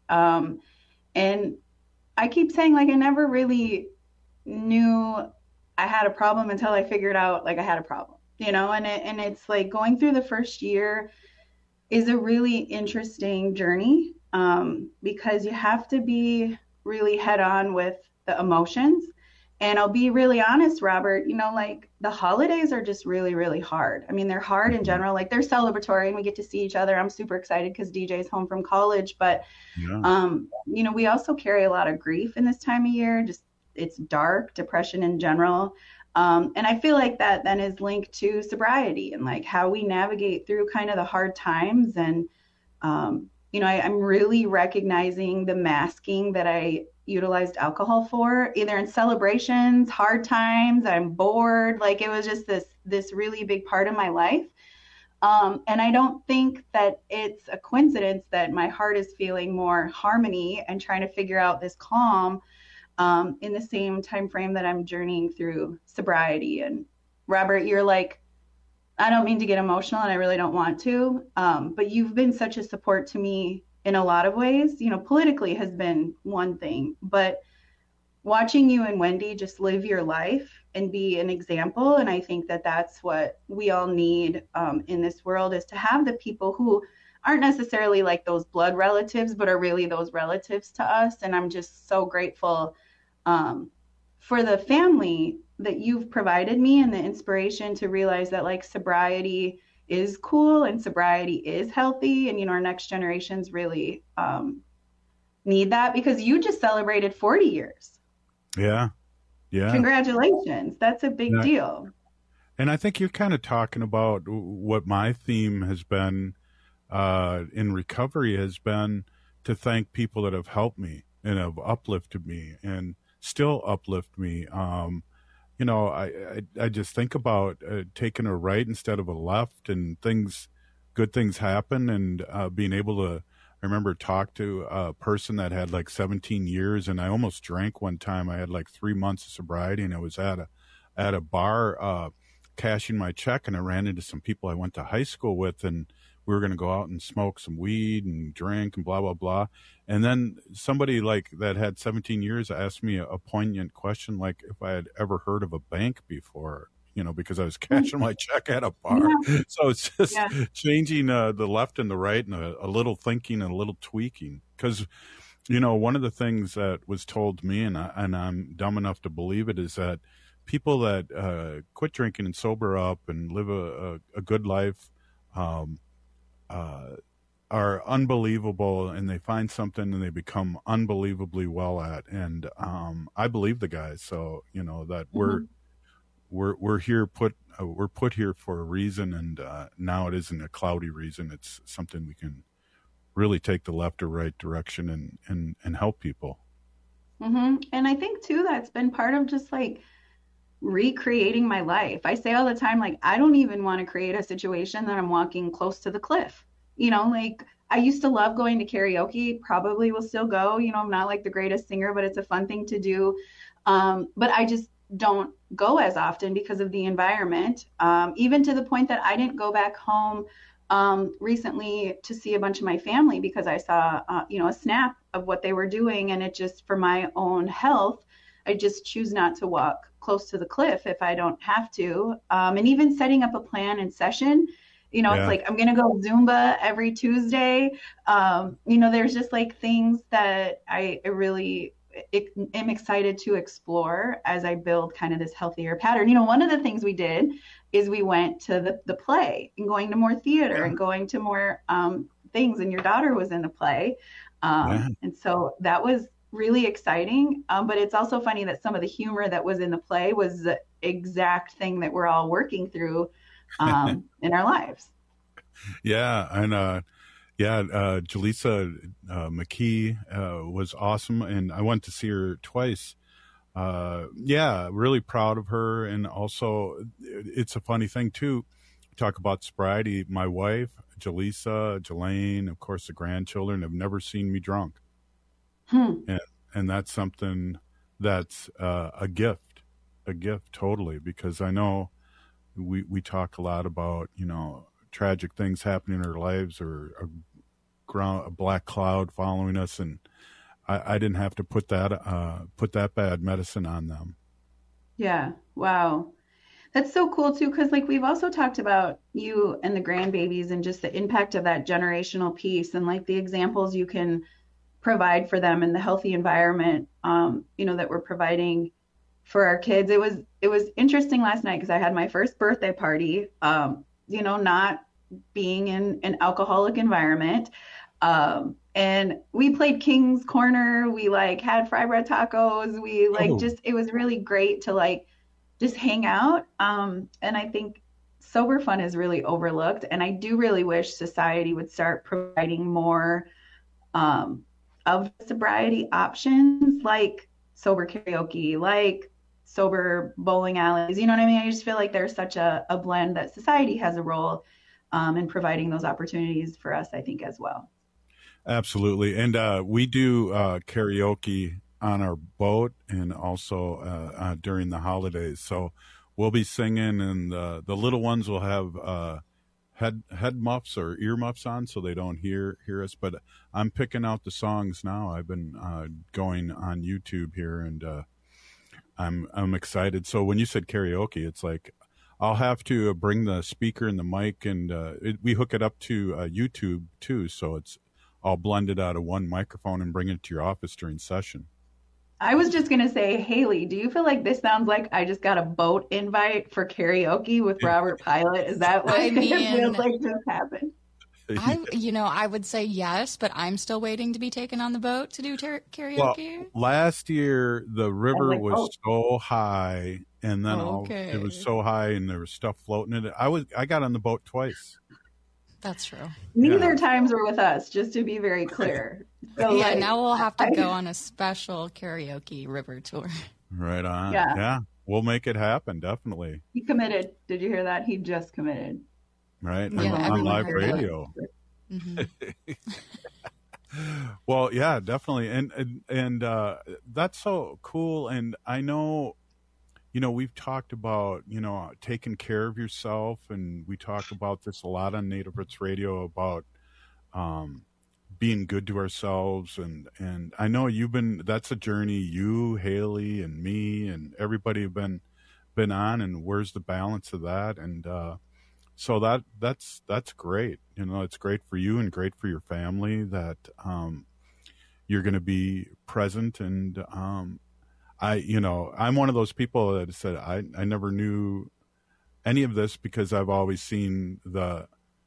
Speaker 12: And I keep saying, like, I never really knew I had a problem until I figured out, like, I had a problem, you know, and it's like going through the first year is a really interesting journey because you have to be really head on with the emotions. And I'll be really honest, Robert, you know, like the holidays are just really, really hard. I mean, they're hard in general, like they're celebratory and we get to see each other. I'm super excited because DJ's home from college, but, you know, we also carry a lot of grief in this time of year. Just it's dark, depression in general. And I feel like that then is linked to sobriety and like how we navigate through kind of the hard times. And, you know, I'm really recognizing the masking that I utilized alcohol for, either in celebrations, hard times, I'm bored. Like it was just this really big part of my life. And I don't think that it's a coincidence that my heart is feeling more harmony and trying to figure out this calm in the same time frame that I'm journeying through sobriety. And Robert, you're like, I don't mean to get emotional and I really don't want to, but you've been such a support to me in a lot of ways. You know, politically has been one thing, but watching you and Wendy just live your life and be an example. And I think that that's what we all need in this world, is to have the people who aren't necessarily like those blood relatives, but are really those relatives to us. And I'm just so grateful for the family that you've provided me and the inspiration to realize that like sobriety is cool and sobriety is healthy. And, you know, our next generations really need that, because you just celebrated 40 years.
Speaker 21: Yeah. Yeah.
Speaker 12: Congratulations. That's a big deal.
Speaker 21: And I think you're kind of talking about what my theme has been in recovery, has been to thank people that have helped me and have uplifted me and still uplift me. I just think about taking a right instead of a left, and good things happen, and being able to. I remember talk to a person that had like 17 years, and I almost drank one time. I had like 3 months of sobriety, and I was at a bar cashing my check, and I ran into some people I went to high school with, and we were going to go out and smoke some weed and drink and blah, blah, blah. And then somebody like that had 17 years asked me a poignant question, like if I had ever heard of a bank before, because I was cashing my check at a bar. Yeah. So it's just changing the left and the right, and a little thinking and a little tweaking. Because, one of the things that was told to me, and I'm dumb enough to believe it, is that people that quit drinking and sober up and live a good life are unbelievable, and they find something and they become unbelievably well at. And I believe the guys. So, that we're here we're put here for a reason, and now it isn't a cloudy reason. It's something we can really take the left or right direction and help people.
Speaker 12: Mm-hmm. And I think too that's been part of just like recreating my life. I say all the time, like, I don't even want to create a situation that I'm walking close to the cliff. Like I used to love going to karaoke, probably will still go. I'm not like the greatest singer, but it's a fun thing to do. But I just don't go as often because of the environment, even to the point that I didn't go back home recently to see a bunch of my family because I saw, a snap of what they were doing. And it just, for my own health, I just choose not to walk close to the cliff if I don't have to. And even setting up a plan and session, it's like, I'm going to go Zumba every Tuesday. There's just like things that I really am excited to explore as I build kind of this healthier pattern. One of the things we did is we went to the play and going to more theater and going to more things. And your daughter was in the play. And so that was really exciting. But it's also funny that some of the humor that was in the play was the exact thing that we're all working through in our lives.
Speaker 21: Yeah. And, Jaleesa McKee was awesome, and I went to see her twice. Really proud of her. And also, it's a funny thing, too. Talk about sobriety. My wife, Jaleesa, Jelaine, of course, the grandchildren have never seen me drunk. And that's something that's a gift totally, because I know we talk a lot about, tragic things happening in our lives, or a black cloud following us, and I didn't have to put that bad medicine on them.
Speaker 12: Yeah. Wow. That's so cool too, because like we've also talked about you and the grandbabies and just the impact of that generational piece, and like the examples you can provide for them and the healthy environment that we're providing for our kids. It was interesting last night because I had my first birthday party, not being in an alcoholic environment. And we played King's Corner. We like had fry bread tacos. We it was really great to just hang out. And I think sober fun is really overlooked. And I do really wish society would start providing more of sobriety options, like sober karaoke, like sober bowling alleys. You know what I mean? I just feel like there's such a blend that society has a role in providing those opportunities for us, I think, as well.
Speaker 21: Absolutely. And we do karaoke on our boat, and also during the holidays. So we'll be singing, and the little ones will have head muffs or ear muffs on so they don't hear us. But I'm picking out the songs now. I've been going on YouTube here, and I'm excited. So when you said karaoke, it's like I'll have to bring the speaker and the mic, and we hook it up to YouTube too, so it's all blended out of one microphone, and bring it to your office during session.
Speaker 12: I was just going to say, Haley, do you feel like this sounds like I just got a boat invite for karaoke with Robert Pilot? Is that what it feels like just happened?
Speaker 22: I would say yes, but I'm still waiting to be taken on the boat to do karaoke.
Speaker 21: Well, last year the river was so high, and then it was so high, and there was stuff floating in it. I got on the boat twice.
Speaker 22: That's true.
Speaker 12: Neither times were with us, just to be very clear. So
Speaker 22: now we'll have to go on a special karaoke river tour.
Speaker 21: Right on.
Speaker 12: Yeah.
Speaker 21: We'll make it happen, definitely.
Speaker 12: He committed. Did you hear that? He just committed.
Speaker 21: Right?
Speaker 12: Yeah,
Speaker 21: on live
Speaker 12: heard that.
Speaker 21: radio.
Speaker 12: Mm-hmm.
Speaker 21: Well, yeah, definitely. And that's so cool. And I know, we've talked about, taking care of yourself, and we talk about this a lot on Native Roots Radio about being good to ourselves. And I know that's a journey you, Haley, and me, and everybody have been on, and where's the balance of that? And so that's great. It's great for you and great for your family that you're going to be present. And I'm one of those people that said I never knew any of this because I've always seen the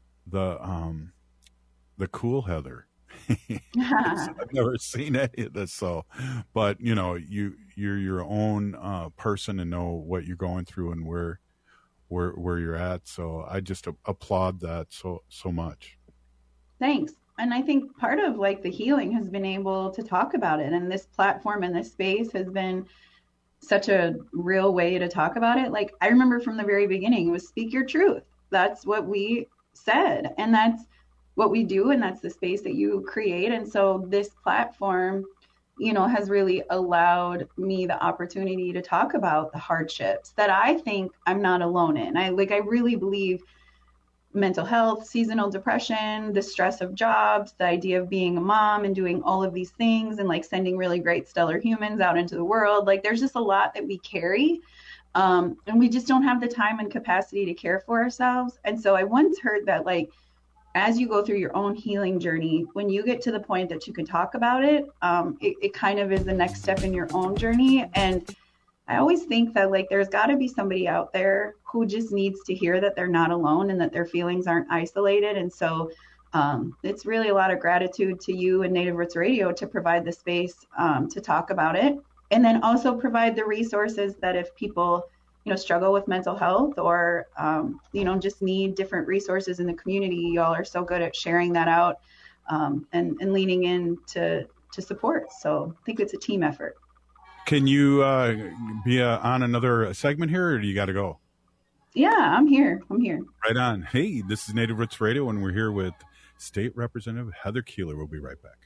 Speaker 21: cool Heather. I've never seen any of this. So, but you're your own person and know what you're going through and where you're at. So I just applaud that so much.
Speaker 12: Thanks. And I think part of like the healing has been able to talk about it. And this platform and this space has been such a real way to talk about it. Like I remember from the very beginning, it was speak your truth. That's what we said. And that's what we do. And that's the space that you create. And so this platform, has really allowed me the opportunity to talk about the hardships that I think I'm not alone in. I really believe mental health, seasonal depression, the stress of jobs, the idea of being a mom and doing all of these things and like sending really great stellar humans out into the world. Like there's just a lot that we carry. And we just don't have the time and capacity to care for ourselves. And so I once heard that like, as you go through your own healing journey, when you get to the point that you can talk about it, it kind of is the next step in your own journey. And I always think that like there's got to be somebody out there who just needs to hear that they're not alone and that their feelings aren't isolated. And so it's really a lot of gratitude to you and Native Roots Radio to provide the space to talk about it, and then also provide the resources that if people struggle with mental health or, just need different resources in the community, y'all are so good at sharing that out and leaning in to support. So I think it's a team effort.
Speaker 21: Can you be on another segment here, or do you got to go?
Speaker 12: Yeah, I'm here.
Speaker 21: Right on. Hey, this is Native Roots Radio, and we're here with State Representative Heather Keeler. We'll be right back.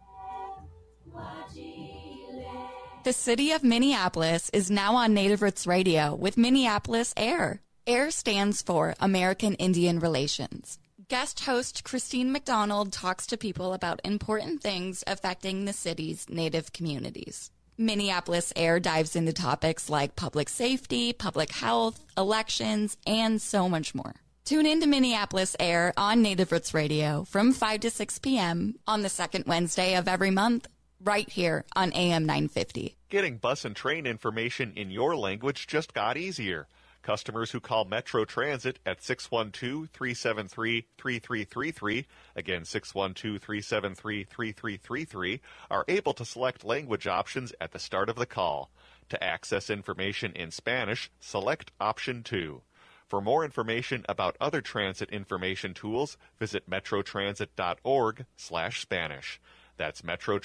Speaker 3: The city of Minneapolis is now on Native Roots Radio with Minneapolis AIR. AIR stands for American Indian Relations. Guest host Christine McDonald talks to people about important things affecting the city's Native communities. Minneapolis AIR dives into topics like public safety, public health, elections, and so much more. Tune in to Minneapolis AIR on Native Roots Radio from 5 to 6 p.m. on the second Wednesday of every month, right here on AM 950.
Speaker 25: Getting bus and train information in your language just got easier. Customers who call Metro Transit at 612-373-3333, again 612-373-3333, are able to select language options at the start of the call. To access information in Spanish, select option 2. For more information about other transit information tools, visit metrotransit.org/Spanish. That's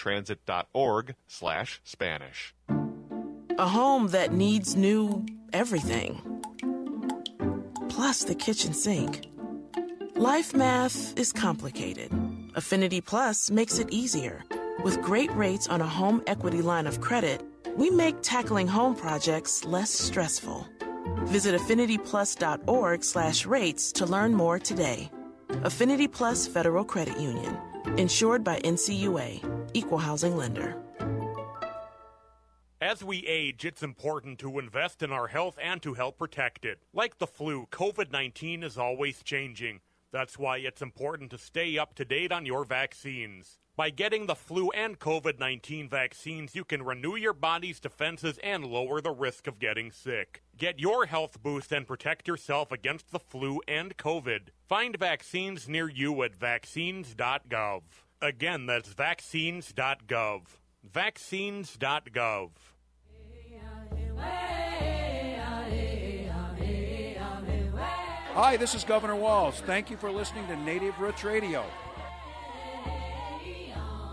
Speaker 25: metrotransit.org/Spanish.
Speaker 13: A home that needs new everything. Plus the kitchen sink. Life math is complicated. Affinity Plus makes it easier. With great rates on a home equity line of credit, we make tackling home projects less stressful. Visit affinityplus.org/rates to learn more today. Affinity Plus Federal Credit Union. Insured by NCUA. Equal housing lender.
Speaker 26: As we age, it's important to invest in our health and to help protect it. Like the flu, COVID-19 is always changing. That's why it's important to stay up to date on your vaccines. By getting the flu and COVID-19 vaccines, you can renew your body's defenses and lower the risk of getting sick. Get your health boost and protect yourself against the flu and COVID. Find vaccines near you at vaccines.gov. Again, that's vaccines.gov. Vaccines.gov.
Speaker 15: Hi, this is Governor Walz. Thank you for listening to Native Roots Radio.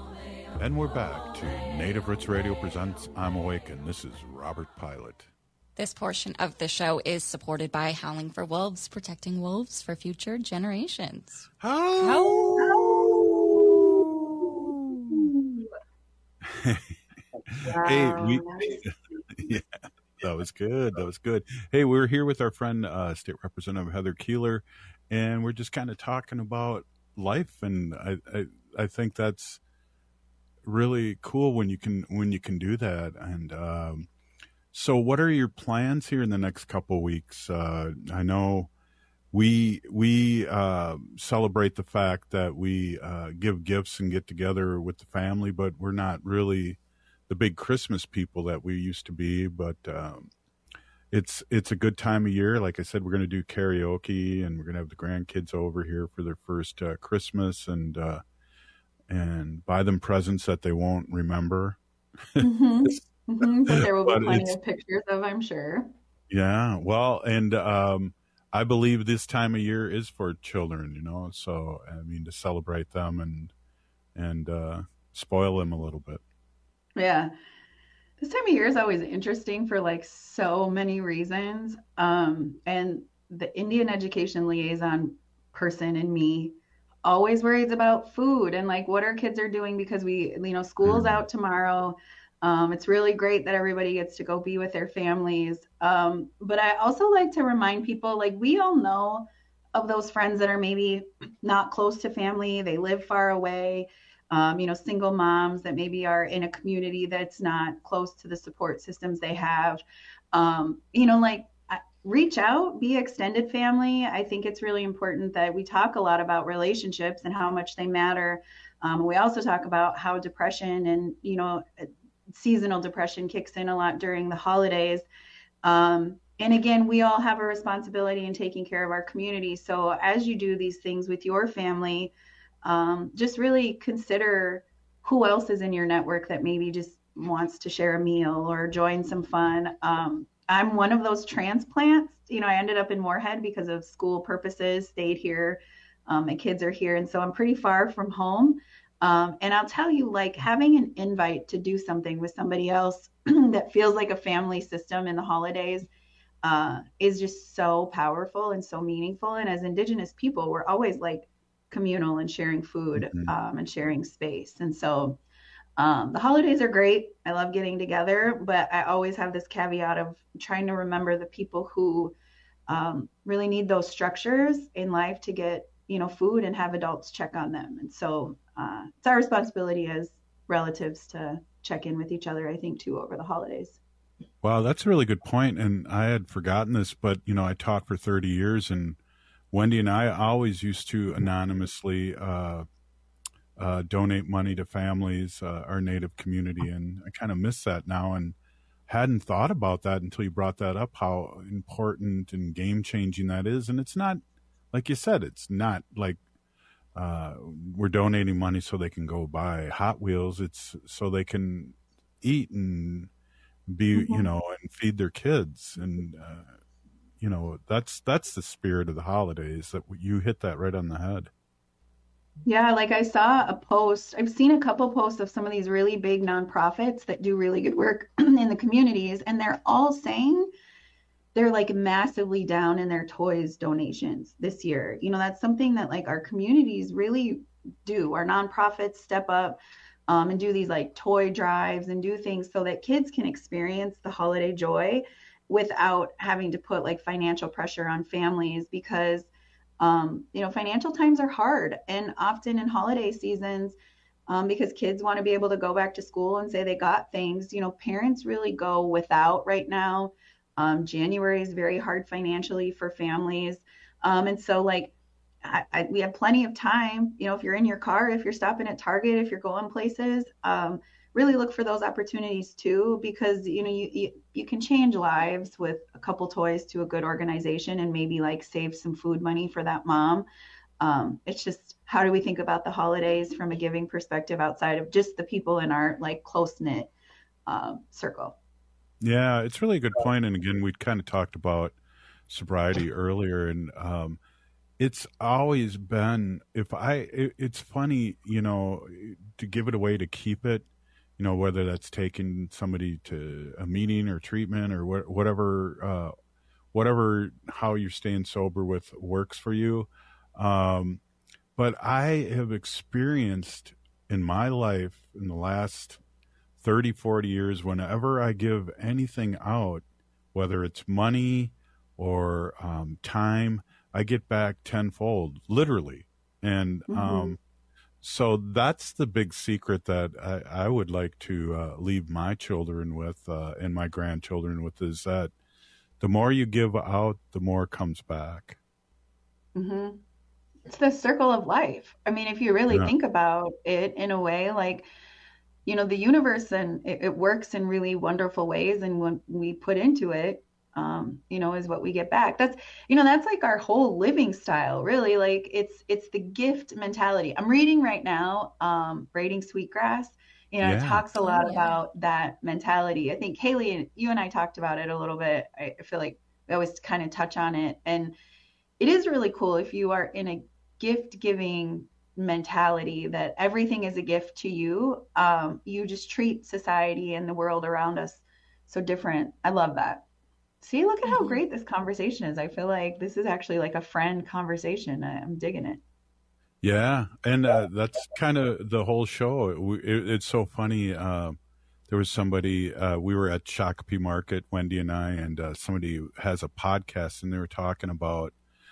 Speaker 21: And we're back to Native Roots Radio presents I'm Awake, and this is Robert Pilot.
Speaker 3: This portion of the show is supported by Howling for Wolves, protecting wolves for future generations.
Speaker 21: Hey, yeah, that was good. That was good. Hey, we're here with our friend, State Representative Heather Keeler, and we're just kind of talking about life. And I think that's really cool when you can do that. And so, what are your plans here in the next couple of weeks? I know we celebrate the fact that we give gifts and get together with the family, but we're not really the big Christmas people that we used to be. But it's a good time of year. Like I said, we're going to do karaoke, and we're going to have the grandkids over here for their first Christmas, and buy them presents that they won't remember.
Speaker 12: Mm-hmm. Mm-hmm. But there will be plenty of pictures of, I'm sure.
Speaker 21: Yeah, well, and I believe this time of year is for children, you know. So I mean, to celebrate them and spoil them a little bit.
Speaker 12: Yeah, this time of year is always interesting for like so many reasons. And the Indian education liaison person in me always worries about food and like what our kids are doing, because school's out tomorrow. It's really great that everybody gets to go be with their families. But I also like to remind people, like, we all know of those friends that are maybe not close to family. They live far away, single moms that maybe are in a community that's not close to the support systems they have. Reach out, be extended family. I think it's really important that we talk a lot about relationships and how much they matter. We also talk about how depression and, seasonal depression kicks in a lot during the holidays. And again, we all have a responsibility in taking care of our community. So as you do these things with your family, just really consider who else is in your network that maybe just wants to share a meal or join some fun. I'm one of those transplants. I ended up in Moorhead because of school purposes, stayed here. My kids are here. And so I'm pretty far from home. And I'll tell you, like, having an invite to do something with somebody else that feels like a family system in the holidays is just so powerful and so meaningful. And as Indigenous people, we're always like communal and sharing food and sharing space. And so the holidays are great. I love getting together, but I always have this caveat of trying to remember the people who really need those structures in life to get, food and have adults check on them. And so it's our responsibility as relatives to check in with each other, I think, too, over the holidays.
Speaker 21: Wow, that's a really good point. And I had forgotten this, but, I taught for 30 years, and Wendy and I always used to anonymously donate money to families, our Native community. And I kind of miss that now and hadn't thought about that until you brought that up, how important and game-changing that is. And it's not, like you said, it's not like we're donating money so they can go buy Hot Wheels. It's so they can eat and be, and feed their kids. And, that's the spirit of the holidays. That you hit that right on the head.
Speaker 12: Yeah, like I saw a post. I've seen a couple posts of some of these really big nonprofits that do really good work in the communities, and they're all saying they're like massively down in their toys donations this year. That's something that like our communities really do. Our nonprofits step up and do these like toy drives and do things so that kids can experience the holiday joy without having to put like financial pressure on families, because financial times are hard, and often in holiday seasons, because kids want to be able to go back to school and say they got things, parents really go without right now. January is very hard financially for families. And so like, we have plenty of time, if you're in your car, if you're stopping at Target, if you're going places, really look for those opportunities too, because, you can change lives with a couple toys to a good organization and maybe like save some food money for that mom. It's just, how do we think about the holidays from a giving perspective outside of just the people in our like close-knit circle? Yeah,
Speaker 21: it's really a good point. And again, we kind of talked about sobriety earlier, and it's always been, it's funny, to give it away to keep it whether that's taking somebody to a meeting or treatment or whatever, how you're staying sober with works for you. But I have experienced in my life in the last 30, 40 years, whenever I give anything out, whether it's money or time, I get back tenfold, literally. And so that's the big secret that I would like to leave my children with and my grandchildren with, is that the more you give out, the more comes back.
Speaker 12: Mm-hmm. It's the circle of life. I mean, if you really think about it in a way, like, the universe, and it works in really wonderful ways. And when we put into it, is what we get back. That's like our whole living style, really. Like it's the gift mentality. I'm reading right now, Braiding Sweetgrass. It talks a lot about that mentality. I think Haley, you and I talked about it a little bit. I feel like we always kind of touch on it. And it is really cool if you are in a gift giving mentality that everything is a gift to you. You just treat society and the world around us so different. I love that. See, look at how great this conversation is. I feel like this is actually like a friend conversation. I'm digging it.
Speaker 21: Yeah. And that's kind of the whole show. It's so funny. There was somebody, we were at Shakopee Market, Wendy and I, and somebody has a podcast, and they were talking about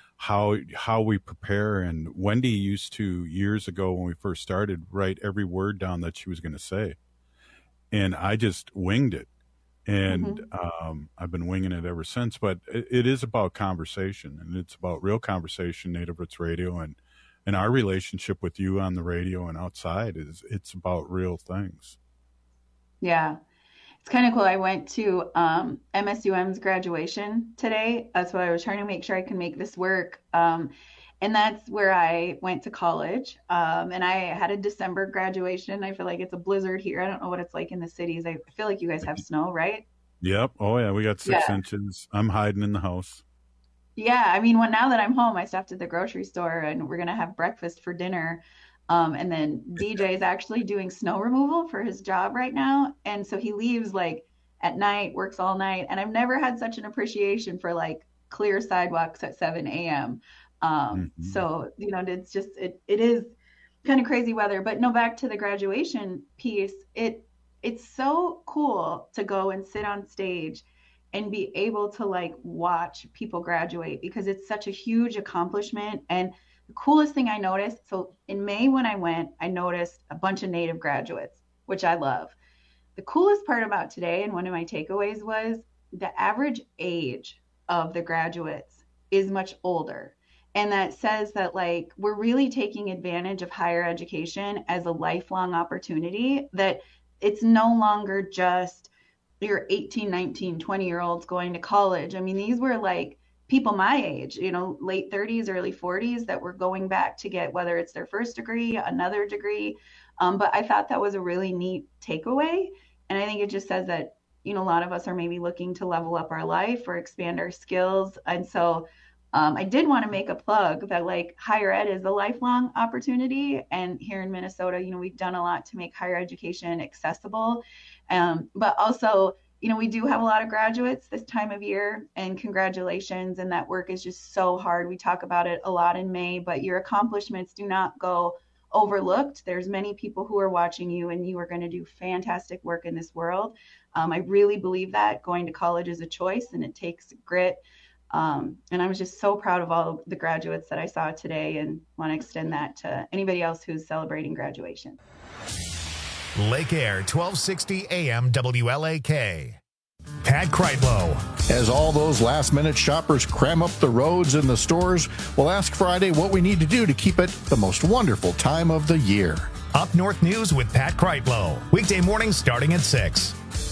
Speaker 21: how we prepare. And Wendy used to, years ago when we first started, write every word down that she was going to say. And I just winged it. And I've been winging it ever since. But it is about conversation, and it's about real conversation, Native Roots Radio, and our relationship with you on the radio and outside it's about real things. Yeah.
Speaker 12: It's kind of cool. I went to MSUM's graduation today. That's why I was trying to make sure I can make this work. And that's where I went to college. And I had a December graduation. I feel like it's a blizzard here. I don't know what it's like in the cities. I feel like you guys have snow, right?
Speaker 21: Yep. Oh, yeah. We got 6 inches. I'm hiding in the house.
Speaker 12: Yeah. I mean, now that I'm home, I stopped at the grocery store, and we're going to have breakfast for dinner. And then DJ is actually doing snow removal for his job right now. And so he leaves like at night, works all night. And I've never had such an appreciation for like clear sidewalks at 7 a.m. So, it's just, it is kind of crazy weather. But no, back to the graduation piece. It's so cool to go and sit on stage and be able to like watch people graduate, because it's such a huge accomplishment. And the coolest thing I noticed, so in May when I went, I noticed a bunch of Native graduates, which I love. The coolest part about today, and one of my takeaways, was the average age of the graduates is much older. And that says that like we're really taking advantage of higher education as a lifelong opportunity, that it's no longer just your 18, 19, 20-year-olds going to college. I mean, these were like people my age, late 30s, early 40s, that were going back to get, whether it's their first degree, another degree. But I thought that was a really neat takeaway. And I think it just says that, a lot of us are maybe looking to level up our life or expand our skills. And so I did want to make a plug that like higher ed is a lifelong opportunity. And here in Minnesota, we've done a lot to make higher education accessible. But also, we do have a lot of graduates this time of year, and congratulations. And that work is just so hard. We talk about it a lot in May, but your accomplishments do not go overlooked. There's many people who are watching you, and you are going to do fantastic work in this world. I really believe that going to college is a choice, and it takes grit. And I was just so proud of all the graduates that I saw today, and want to extend that to anybody else who's celebrating graduation.
Speaker 16: Lake Air, 1260 AM WLAK. Pat Kreitlow.
Speaker 2: As all those last-minute shoppers cram up the roads and the stores, we'll ask Friday what we need to do to keep it the most wonderful time of the year.
Speaker 16: Up North News with Pat Kreitlow. Weekday mornings starting at 6.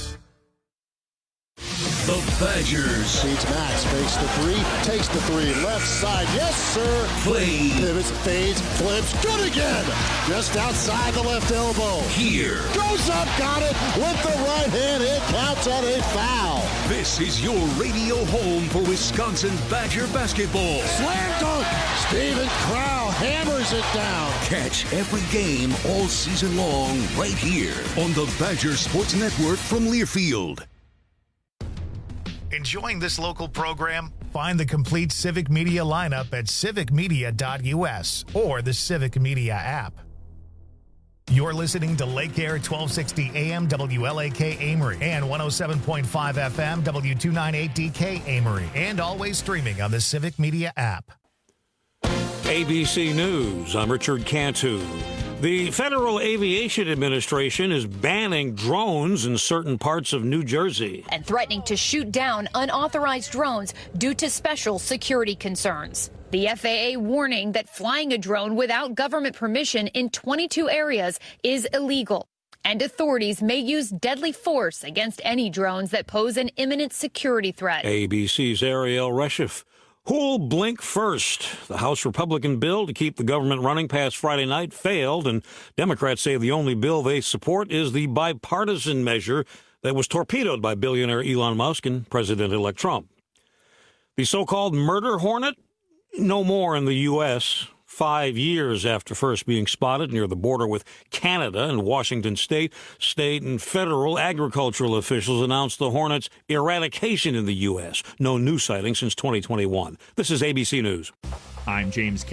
Speaker 17: The Badgers.
Speaker 18: Feeds Max, fakes the three, takes the three, left side, yes sir.
Speaker 17: Play.
Speaker 18: Pivots, fades, flips, good again. Just outside the left elbow.
Speaker 17: Here.
Speaker 18: Goes up, got it, with the right hand, it counts. shouts at a foul.
Speaker 17: This is your radio home for Wisconsin Badger basketball.
Speaker 18: Slam dunk. Steven Crowl hammers it down.
Speaker 17: Catch every game all season long right here on the Badger Sports Network from Learfield.
Speaker 16: Enjoying this local program? Find the complete Civic Media lineup at civicmedia.us or the Civic Media app. You're listening to Lake Air 1260 AM WLAK Amory and 107.5 FM W298DK Amory, and always streaming on the Civic Media app.
Speaker 4: ABC News, I'm Richard Cantu. The Federal Aviation Administration is banning drones in certain parts of New Jersey
Speaker 5: and threatening to shoot down unauthorized drones due to special security concerns. The FAA warning that flying a drone without government permission in 22 areas is illegal, and authorities may use deadly force against any drones that pose an imminent security threat.
Speaker 4: ABC's Ariel Reshef. Who'll blink first? The House Republican bill to keep the government running past Friday night failed, and Democrats say the only bill they support is the bipartisan measure that was torpedoed by billionaire Elon Musk and President-elect Trump. The so-called murder hornet? No more in the U.S. 5 years after first being spotted near the border with Canada and Washington state and federal agricultural officials announced the hornet's eradication in the U.S. No new sightings since 2021. This is ABC News.
Speaker 19: I'm James